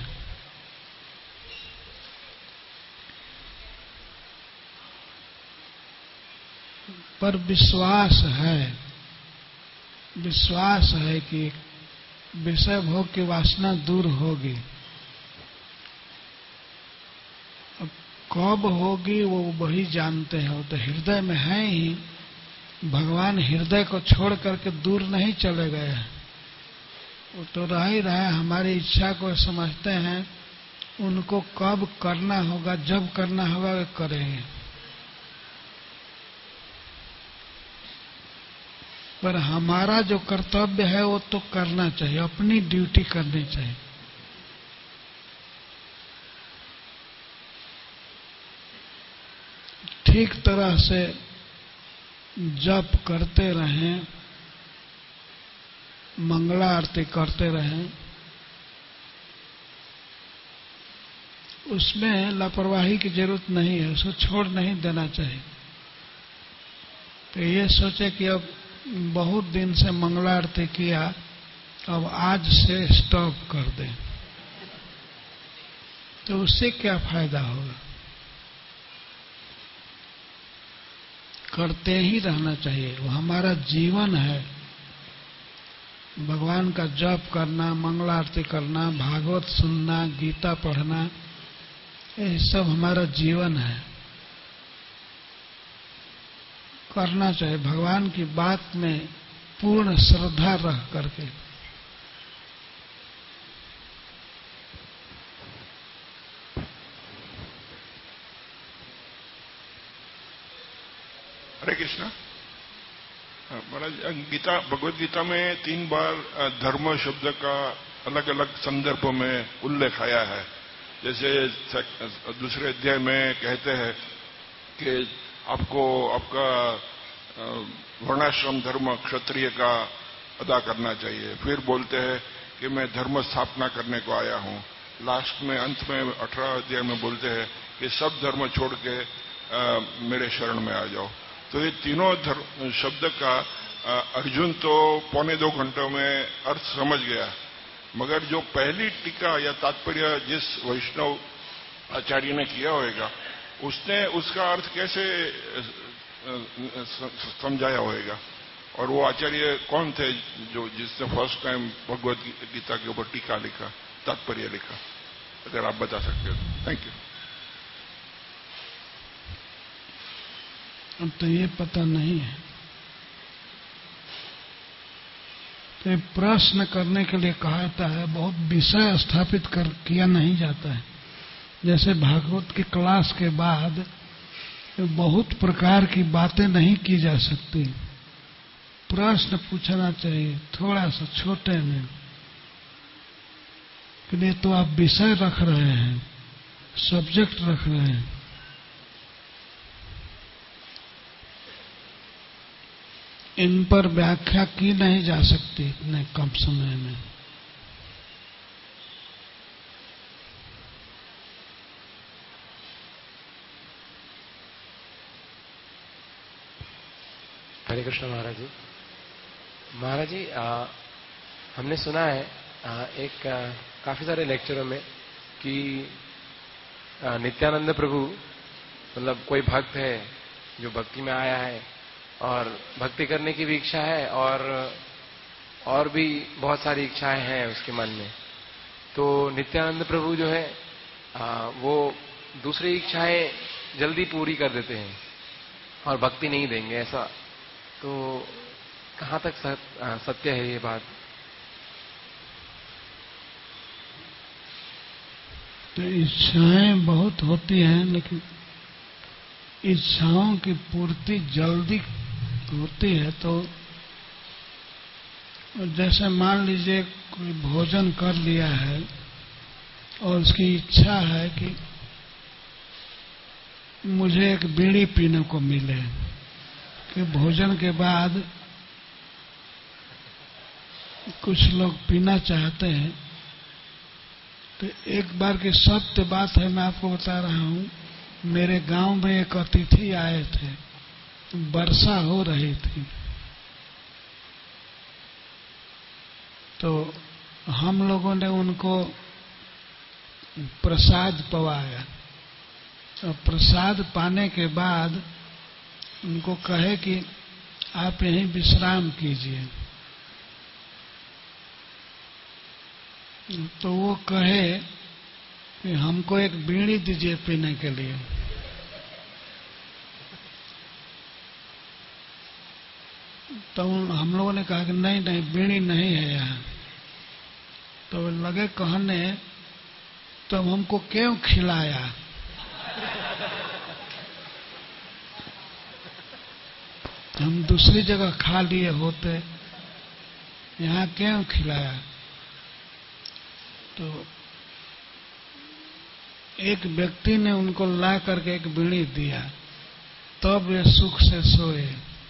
पर विश्वास है, विश्वास है कि विषय भोग की वासना दूर होगी। अब कब होगी वो वही जानते हैं। वो तो हृदय में है ही। भगवान हृदय को छोड़ करके दूर नहीं चले गए हैं, वो तो रह ही रहे। हमारी इच्छा को समझते हैं। उनको कब करना होगा, जब करना होगा वे करेंगे। पर हमारा जो कर्तव्य है वो तो करना चाहिए, अपनी ड्यूटी करनी चाहिए। ठीक तरह से जप करते रहें, मंगला आरती करते रहें, उसमें लापरवाही की जरूरत नहीं है, उसको छोड़ नहीं देना चाहिए। तो ये सोचे कि अब बहुत दिन से मंगला आरती किया, अब आज से स्टॉप कर दें, तो उससे क्या फायदा होगा। करते ही रहना चाहिए, वो हमारा जीवन है। भगवान का जप करना, मंगला आरती करना, भागवत सुनना, गीता पढ़ना, ये सब हमारा जीवन है। करना चाहिए भगवान की बात में पूर्ण श्रद्धा रह करके। हरे कृष्णा। महाराज, गीता भगवत गीता में तीन बार धर्म शब्द का अलग अलग संदर्भों में उल्लेख आया है। जैसे दूसरे अध्याय में कहते हैं कि आपको आपका वर्णाश्रम धर्म क्षत्रिय का अदा करना चाहिए। फिर बोलते हैं कि मैं धर्म स्थापना करने को आया हूँ। लास्ट में अंत में अठारह अध्याय में बोलते हैं कि सब धर्म छोड़ के आ, मेरे शरण में आ जाओ। तो ये तीनों धर्म शब्द का आ, अर्जुन तो पौने दो घंटों में अर्थ समझ गया, मगर जो पहली टीका या तात्पर्य जिस वैष्णव आचार्य ने किया होगा उसने उसका अर्थ कैसे समझाया होगा, और वो आचार्य कौन थे जो जिसने फर्स्ट टाइम भगवत गीता के ऊपर टीका लिखा, तात्पर्य लिखा, अगर आप बता सकते हो। Thank you. अब तो ये पता नहीं है, तो प्रश्न करने के लिए कहा जाता है, बहुत विषय स्थापित कर किया नहीं जाता है। जैसे भागवत की क्लास के बाद बहुत प्रकार की बातें नहीं की जा सकती, प्रश्न पूछना चाहिए थोड़ा सा छोटे में, कि नहीं तो आप विषय रख रहे हैं, सब्जेक्ट रख रहे हैं। इन पर व्याख्या की नहीं जा सकती इतने कम समय में। हरे कृष्ण महाराज जी। महाराज जी, आ, हमने सुना है आ, एक आ, काफी सारे लेक्चरों में कि आ, नित्यानंद प्रभु, मतलब कोई भक्त है जो भक्ति में आया है और भक्ति करने की भी इच्छा है और और भी बहुत सारी इच्छाएं हैं उसके मन में, तो नित्यानंद प्रभु जो है आ, वो दूसरी इच्छाएं जल्दी पूरी कर देते हैं और भक्ति नहीं देंगे, ऐसा तो कहाँ तक सत्य है ये बात? तो इच्छाएं बहुत होती हैं, लेकिन इच्छाओं की पूर्ति जल्दी होती है। तो जैसे मान लीजिए कोई भोजन कर लिया है और उसकी इच्छा है कि मुझे एक बीड़ी पीने को मिले, कि भोजन के बाद कुछ लोग पीना चाहते हैं। तो एक बार की सत्य बात है, मैं आपको बता रहा हूं, मेरे गांव में एक अतिथि आए थे, वर्षा हो रही थी, तो हम लोगों ने उनको प्रसाद पवाया। और प्रसाद पाने के बाद उनको कहे कि आप यहीं विश्राम कीजिए, तो वो कहे कि हमको एक बीड़ी दीजिए पीने के लिए। तो हम लोगों ने कहा कि नहीं नहीं, बीड़ी नहीं है यहाँ। तो लगे कहने, तो हमको क्यों खिलाया? हम दूसरी जगह खा लिए होते, यहाँ क्यों खिलाया? तो एक व्यक्ति ने उनको ला करके एक बीड़ी दिया, तब वे सुख से सोए।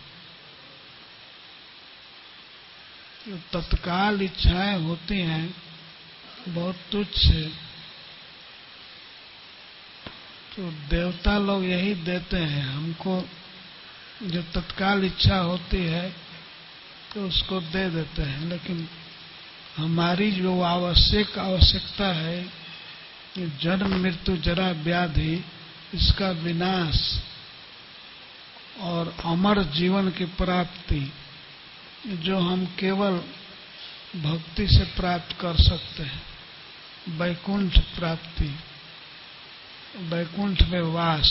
तो तत्काल इच्छाएं होती हैं बहुत तुच्छ है, तो देवता लोग यही देते हैं हमको, जो तत्काल इच्छा होती है तो उसको दे देते हैं। लेकिन हमारी जो आवश्यक आवश्यकता है, जन्म मृत्यु जरा व्याधि, इसका विनाश और अमर जीवन की प्राप्ति, जो हम केवल भक्ति से प्राप्त कर सकते हैं, वैकुंठ प्राप्ति, वैकुंठ में वास,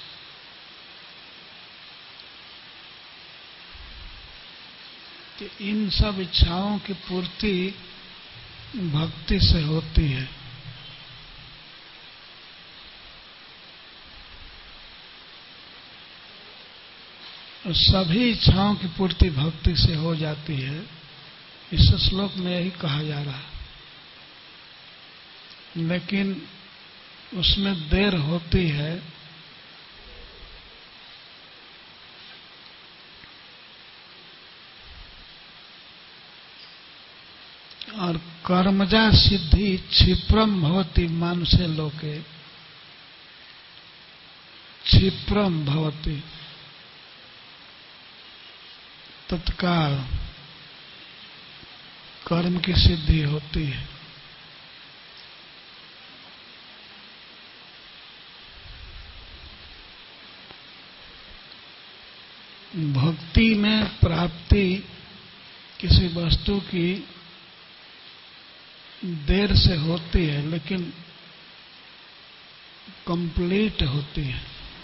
कि इन सब इच्छाओं की पूर्ति भक्ति से होती है। सभी इच्छाओं की पूर्ति भक्ति से हो जाती है, इस श्लोक में यही कहा जा रहा है। लेकिन उसमें देर होती है। और कर्मजा सिद्धि क्षिप्रम भवति मानुषे लोके, क्षिप्रम भवति तत्काल कर्म की सिद्धि होती है। भक्ति में प्राप्ति किसी वस्तु की देर से होती है, लेकिन कंप्लीट होती है।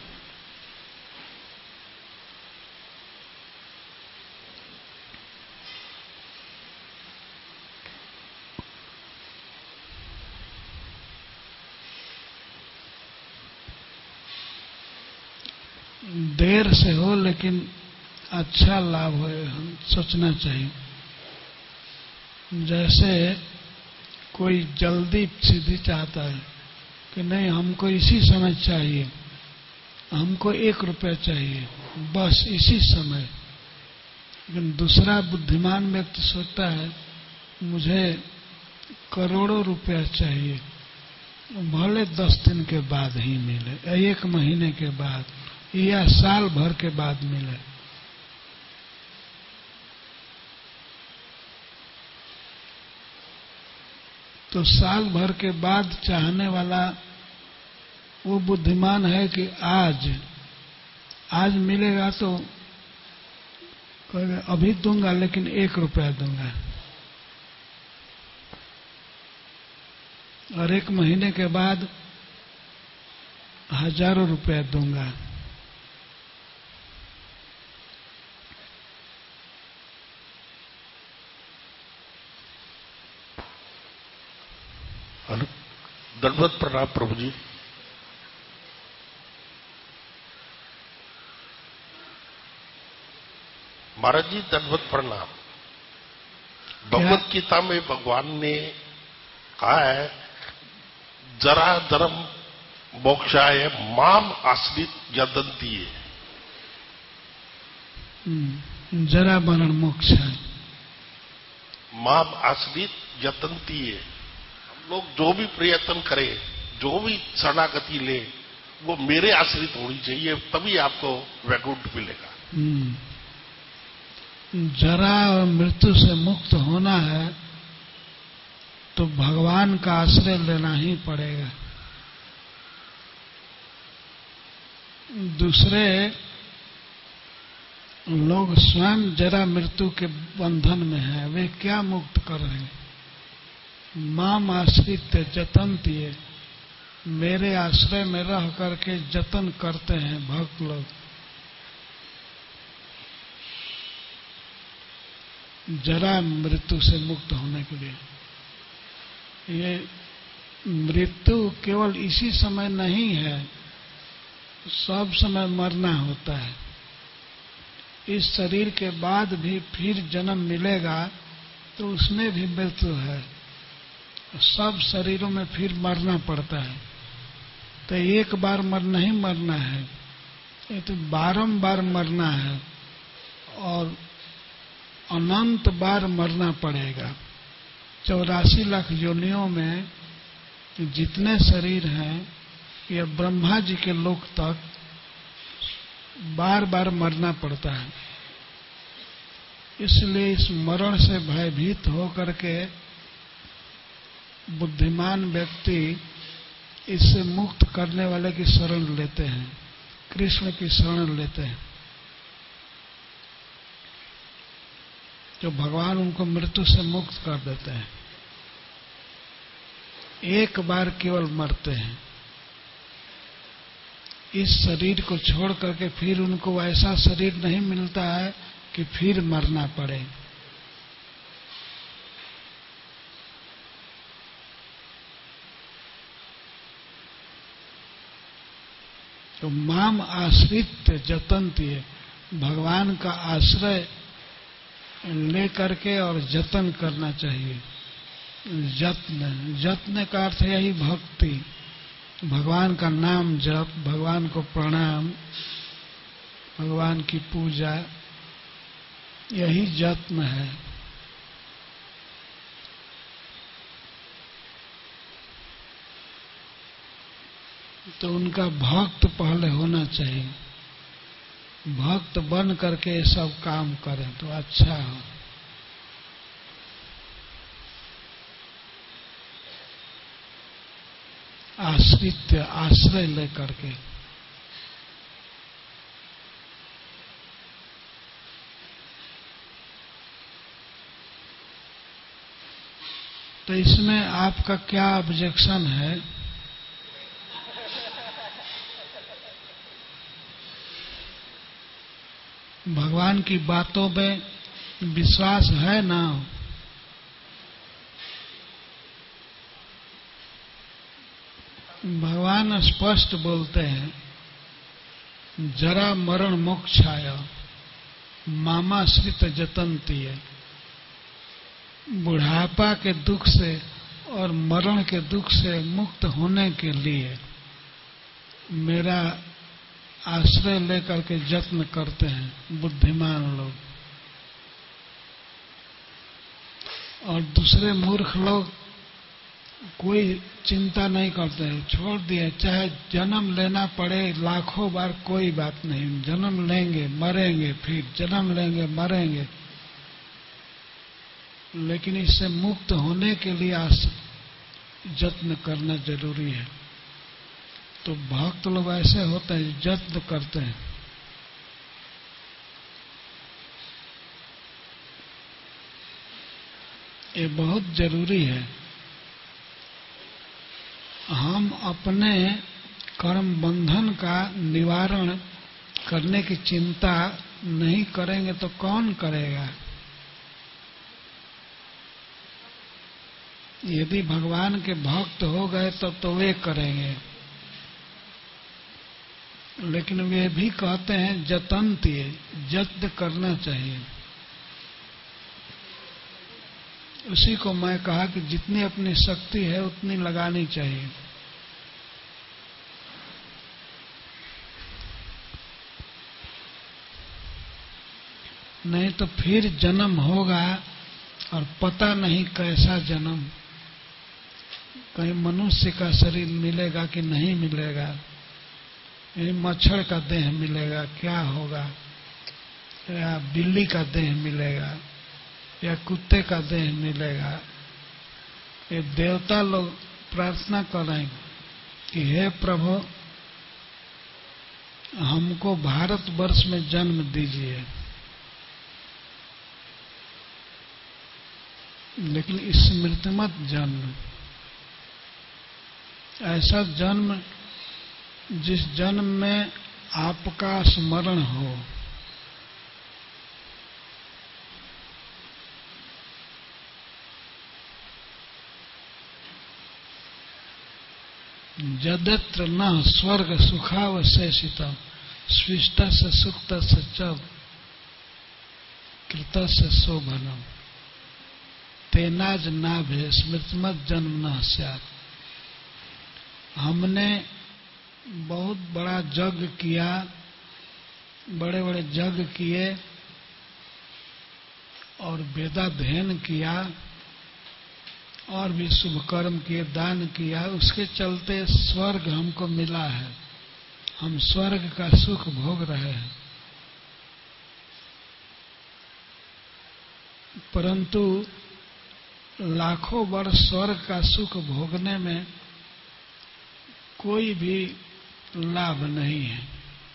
देर से हो लेकिन अच्छा लाभ हो, हम सोचना चाहिए। जैसे कोई जल्दी सिद्धि चाहता है कि नहीं, हमको इसी समय चाहिए, हमको एक रुपया चाहिए, बस इसी समय। लेकिन दूसरा बुद्धिमान व्यक्ति सोचता है मुझे करोड़ों रुपया चाहिए, भले दस दिन के बाद ही मिले, एक महीने के बाद या साल भर के बाद मिले। तो साल भर के बाद चाहने वाला वो बुद्धिमान है कि आज आज मिलेगा तो कहेगा अभी दूंगा, लेकिन एक रुपया दूंगा। और एक महीने के बाद हजारों रुपया दूंगा। दंडवत प्रणाम प्रभु जी। महाराज जी दंडवत प्रणाम। भगवत गीता में भगवान ने कहा है जरा धर्म मोक्षाय माम आश्रित यदंती है। जरा मरण मोक्षाय माम आश्रित यदंती है। लोग जो भी प्रयत्न करें, जो भी शरणागति ले, वो मेरे आश्रित होनी चाहिए, तभी आपको वैकुंठ मिलेगा। जरा और मृत्यु से मुक्त होना है तो भगवान का आश्रय लेना ही पड़ेगा। दूसरे लोग स्वयं जरा मृत्यु के बंधन में हैं, वे क्या मुक्त कर रहे हैं? माम आश्रित जतन्ति, मेरे आश्रय में रह करके जतन करते हैं भक्त लोग। जरा मृत्यु से मुक्त होने के लिए। ये मृत्यु केवल इसी समय नहीं है, सब समय मरना होता है। इस शरीर के बाद भी फिर जन्म मिलेगा तो उसमें भी मृत्यु है। सब शरीरों में फिर मरना पड़ता है। तो एक बार मर नहीं मरना है, ये तो बारंबार मरना है और अनंत बार मरना पड़ेगा। चौरासी लाख योनियों में जितने शरीर हैं, ये ब्रह्मा जी के लोक तक बार बार मरना पड़ता है। इसलिए इस मरण से भयभीत होकर के बुद्धिमान व्यक्ति इससे मुक्त करने वाले की शरण लेते हैं, कृष्ण की शरण लेते हैं। जो भगवान उनको मृत्यु से मुक्त कर देते हैं। एक बार केवल मरते हैं, इस शरीर को छोड़ करके फिर उनको ऐसा शरीर नहीं मिलता है कि फिर मरना पड़े। तो माम आश्रित जतन्ति, भगवान का आश्रय ले करके और जतन करना चाहिए। जत्न जत्न का अर्थ यही भक्ति, भगवान का नाम जप, भगवान को प्रणाम, भगवान की पूजा, यही जत्न है। तो उनका भक्त पहले होना चाहिए, भक्त बन करके सब काम करें तो अच्छा हो। आश्रित आश्रय लेकर के। तो इसमें आपका क्या ऑब्जेक्शन है? भगवान की बातों में विश्वास है ना? भगवान स्पष्ट बोलते हैं, जरा मरण मोक्षाय मामाश्रित जतन्ति है। बुढ़ापा के दुख से और मरण के दुख से मुक्त होने के लिए मेरा आश्रय लेकर के जत्न करते हैं बुद्धिमान लोग, और दूसरे मूर्ख लोग कोई चिंता नहीं करते हैं, छोड़ दिए। चाहे जन्म लेना पड़े लाखों बार, कोई बात नहीं, जन्म लेंगे मरेंगे, फिर जन्म लेंगे मरेंगे, लेकिन इससे मुक्त होने के लिए जत्न करना जरूरी है। तो भक्त लोग ऐसे होते हैं, जत्न करते हैं। ये बहुत जरूरी है। हम अपने कर्म बंधन का निवारण करने की चिंता नहीं करेंगे तो कौन करेगा? यदि भगवान के भक्त हो गए तब तो, तो वे करेंगे, लेकिन वे भी कहते हैं जतन्ति, जत्न करना चाहिए। उसी को मैं कहा कि जितनी अपनी शक्ति है उतनी लगानी चाहिए। नहीं तो फिर जन्म होगा और पता नहीं कैसा जन्म, कहीं मनुष्य का शरीर मिलेगा कि नहीं मिलेगा, कहीं मच्छर का देह मिलेगा, क्या होगा, या बिल्ली का देह मिलेगा या कुत्ते का देह मिलेगा। ये देवता लोग प्रार्थना करें कि हे प्रभु हमको भारतवर्ष में जन्म दीजिए, लेकिन स्मृतिमत जन्म, ऐसा जन्म जिस जन्म में आपका स्मरण हो। यदत्र न स्वर्ग सुखावशेषितम् स्विष्टस्य सुक्तस्य च कृतस्य शोभनम् तेनाज नाभे स्मृतिमत जन्म न स्यात्। हमने बहुत बड़ा यज्ञ किया, बड़े बड़े यज्ञ किए और वेदाध्ययन किया और भी शुभ कर्म किए, दान किया, उसके चलते स्वर्ग हमको मिला है, हम स्वर्ग का सुख भोग रहे हैं। परंतु लाखों वर्ष स्वर्ग का सुख भोगने में कोई भी लाभ नहीं है।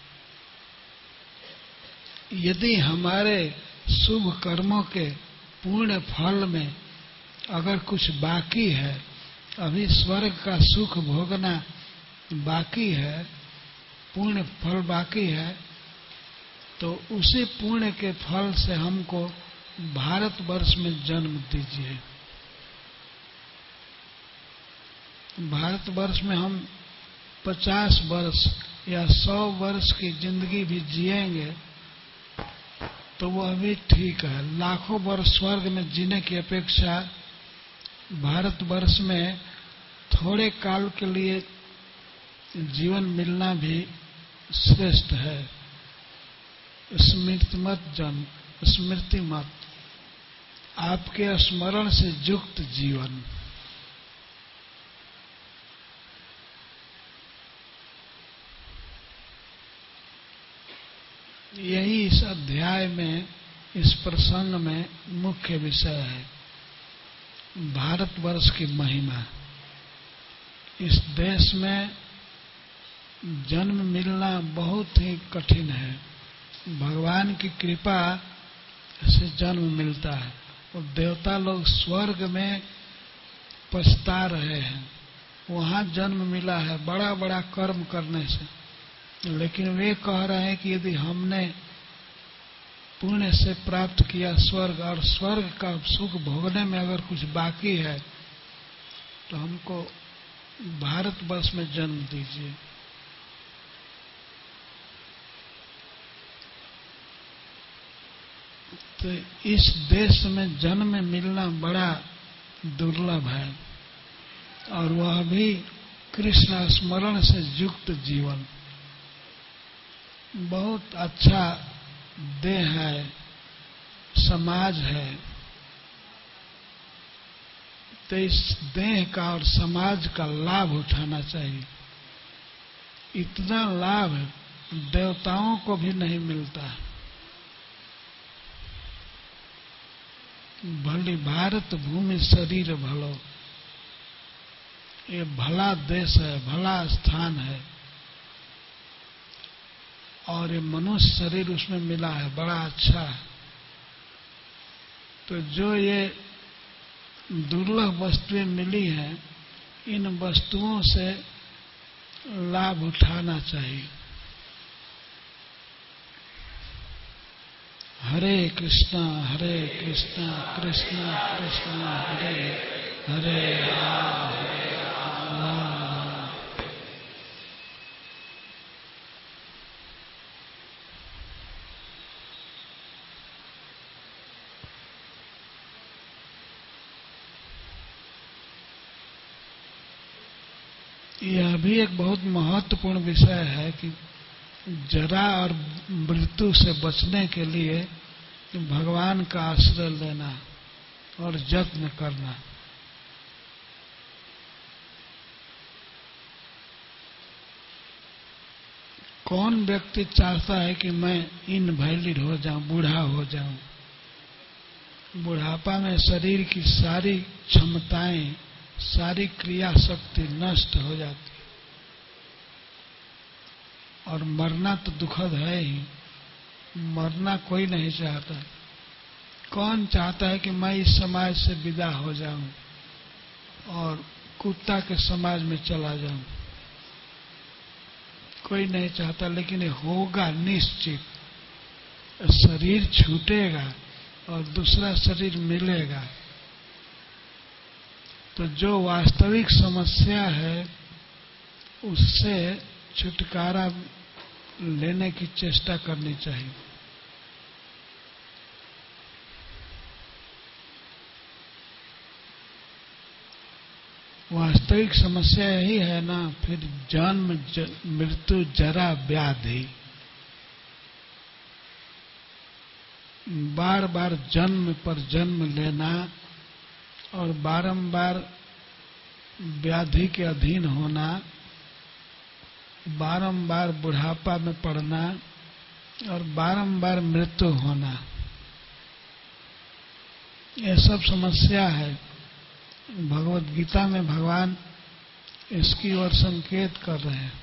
यदि हमारे शुभ कर्मों के पूर्ण फल में अगर कुछ बाकी है, अभी स्वर्ग का सुख भोगना बाकी है, पूर्ण फल बाकी है, तो उसी पुण्य के फल से हमको भारतवर्ष में जन्म दीजिए। भारतवर्ष में हम पचास वर्ष या सौ वर्ष की जिंदगी भी जिएंगे तो वह भी ठीक है। लाखों वर्ष स्वर्ग में जीने की अपेक्षा भारतवर्ष में थोड़े काल के लिए जीवन मिलना भी श्रेष्ठ है। स्मृति मत जन स्मृति मत, आपके स्मरण से युक्त जीवन। यही इस अध्याय में, इस प्रसंग में मुख्य विषय है, भारतवर्ष की महिमा। इस देश में जन्म मिलना बहुत ही कठिन है। भगवान की कृपा से जन्म मिलता है और देवता लोग स्वर्ग में पछता रहे हैं, वहां जन्म मिला है बड़ा बड़ा कर्म करने से। लेकिन वे कह रहे हैं कि यदि हमने पुण्य से प्राप्त किया स्वर्ग, और स्वर्ग का सुख भोगने में अगर कुछ बाकी है तो हमको भारतवर्ष में जन्म दीजिए। तो इस देश में जन्म मिलना बड़ा दुर्लभ है, और वह भी कृष्ण स्मरण से युक्त जीवन। बहुत अच्छा देह है, समाज है। तो इस देह का और समाज का लाभ उठाना चाहिए। इतना लाभ देवताओं को भी नहीं मिलता। भली भारत भूमि शरीर भलो, ये भला देश है, भला स्थान है, और ये मनुष्य शरीर उसमें मिला है, बड़ा अच्छा है। तो जो ये दुर्लभ वस्तुएं मिली हैं, इन वस्तुओं से लाभ उठाना चाहिए। हरे कृष्णा हरे कृष्णा कृष्णा कृष्णा हरे हरे राम हरे राम। यह भी एक बहुत महत्वपूर्ण विषय है कि जरा और मृत्यु से बचने के लिए भगवान का आश्रय लेना और यत्न करना। कौन व्यक्ति चाहता है कि मैं इनवैलिड हो जाऊं, बूढ़ा हो जाऊं? बुढ़ापा में शरीर की सारी क्षमताएं, सारी क्रिया शक्ति नष्ट हो जाती, और मरना तो दुखद है ही। मरना कोई नहीं चाहता। कौन चाहता है कि मैं इस समाज से विदा हो जाऊं और कुत्ता के समाज में चला जाऊं? कोई नहीं चाहता। लेकिन ये होगा निश्चित। शरीर छूटेगा और दूसरा शरीर मिलेगा। तो जो वास्तविक समस्या है उससे छुटकारा लेने की चेष्टा करनी चाहिए। वास्तविक समस्या यही है ना, फिर जन्म ज, मृत्यु जरा व्याधि, बार बार जन्म पर जन्म लेना और बारंबार व्याधि के अधीन होना, बारंबार बुढ़ापा में पड़ना और बारंबार मृत्यु होना, ये सब समस्या है। भगवद गीता में भगवान इसकी ओर संकेत कर रहे हैं।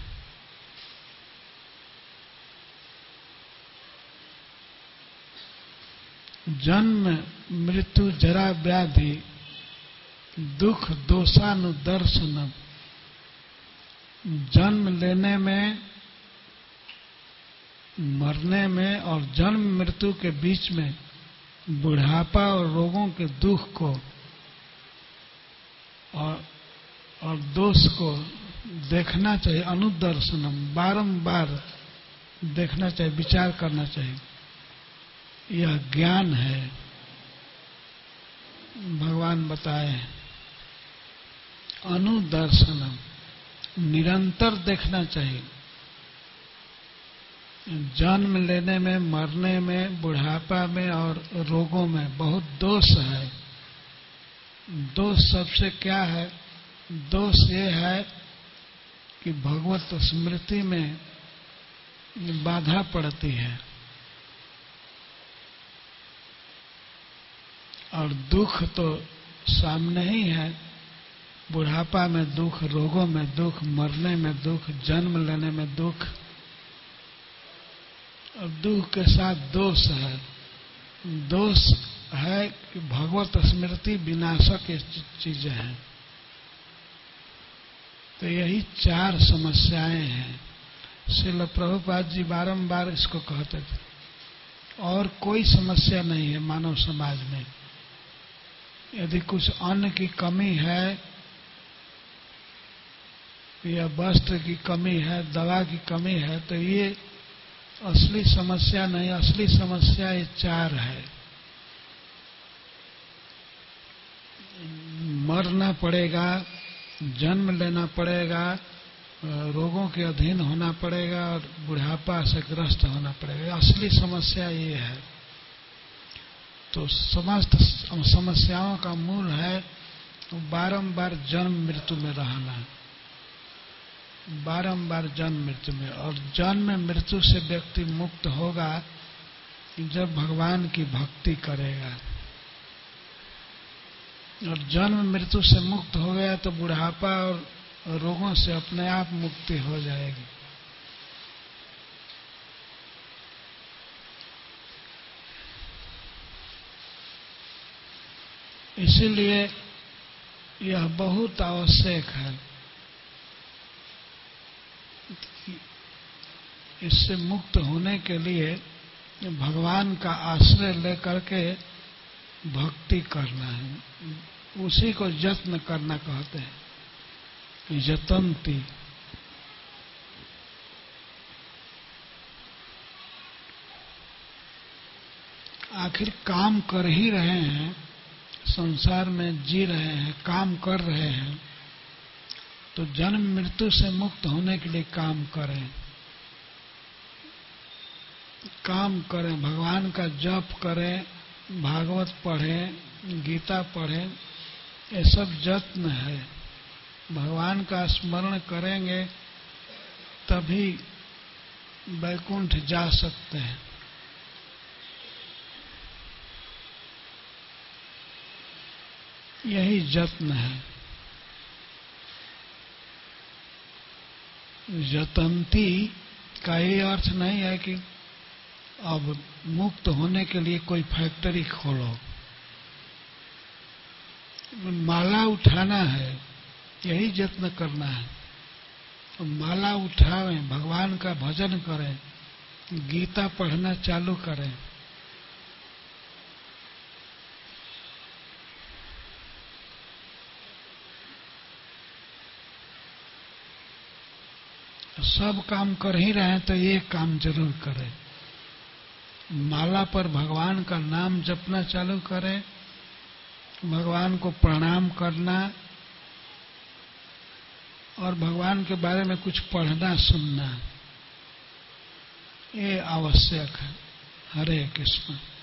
जन्म मृत्यु जरा व्याधि दुख दोषानुदर्शनम। जन्म लेने में, मरने में और जन्म मृत्यु के बीच में बुढ़ापा और रोगों के दुख को और और दोष को देखना चाहिए। अनुदर्शनम, बारंबार देखना चाहिए, विचार करना चाहिए। यह ज्ञान है, भगवान बताए। अनुदर्शनम, निरंतर देखना चाहिए। जन्म लेने में, मरने में, बुढ़ापा में और रोगों में बहुत दोष है। दोष सबसे क्या है? दोष ये है कि भगवत स्मृति में बाधा पड़ती है और दुख तो सामने ही है। बुढ़ापा में दुख, रोगों में दुख, मरने में दुख, जन्म लेने में दुख, और दुख के साथ दोष है। दोष है कि भगवत स्मृति विनाशक चीजें हैं। तो यही चार समस्याएं हैं। श्रील प्रभुपाद जी बारंबार इसको कहते थे। और कोई समस्या नहीं है मानव समाज में। यदि कुछ अन्न की कमी है या वस्त्र की कमी है, दवा की कमी है, तो ये असली समस्या नहीं। असली समस्या ये चार है। मरना पड़ेगा, जन्म लेना पड़ेगा, रोगों के अधीन होना पड़ेगा और बुढ़ापा से ग्रस्त होना पड़ेगा। असली समस्या ये है। तो समस्त समस्याओं का मूल है तो बारंबार जन्म मृत्यु में रहना, बारंबार जन्म मृत्यु में। और जन्म मृत्यु से व्यक्ति मुक्त होगा जब भगवान की भक्ति करेगा। और जन्म मृत्यु से मुक्त हो गया तो बुढ़ापा और रोगों से अपने आप मुक्ति हो जाएगी। इसीलिए यह बहुत आवश्यक है। इससे मुक्त होने के लिए भगवान का आश्रय लेकर के भक्ति करना है। उसी को यत्न करना कहते हैं, यतन्ति। आखिर काम कर ही रहे हैं, संसार में जी रहे हैं, काम कर रहे हैं, तो जन्म मृत्यु से मुक्त होने के लिए काम करें। काम करें, भगवान का जप करें, भागवत पढ़ें, गीता पढ़ें, ये सब यत्न है। भगवान का स्मरण करेंगे तभी वैकुंठ जा सकते हैं। यही यत्न है। यतन्ति का ये अर्थ नहीं है कि अब मुक्त होने के लिए कोई फैक्ट्री खोलो। माला उठाना है, यही यत्न करना है। तो माला उठावें, भगवान का भजन करें, गीता पढ़ना चालू करें। सब काम कर ही रहे हैं तो ये काम जरूर करें। माला पर भगवान का नाम जपना चालू करें, भगवान को प्रणाम करना और भगवान के बारे में कुछ पढ़ना सुनना, ये आवश्यक है। हरे कृष्ण।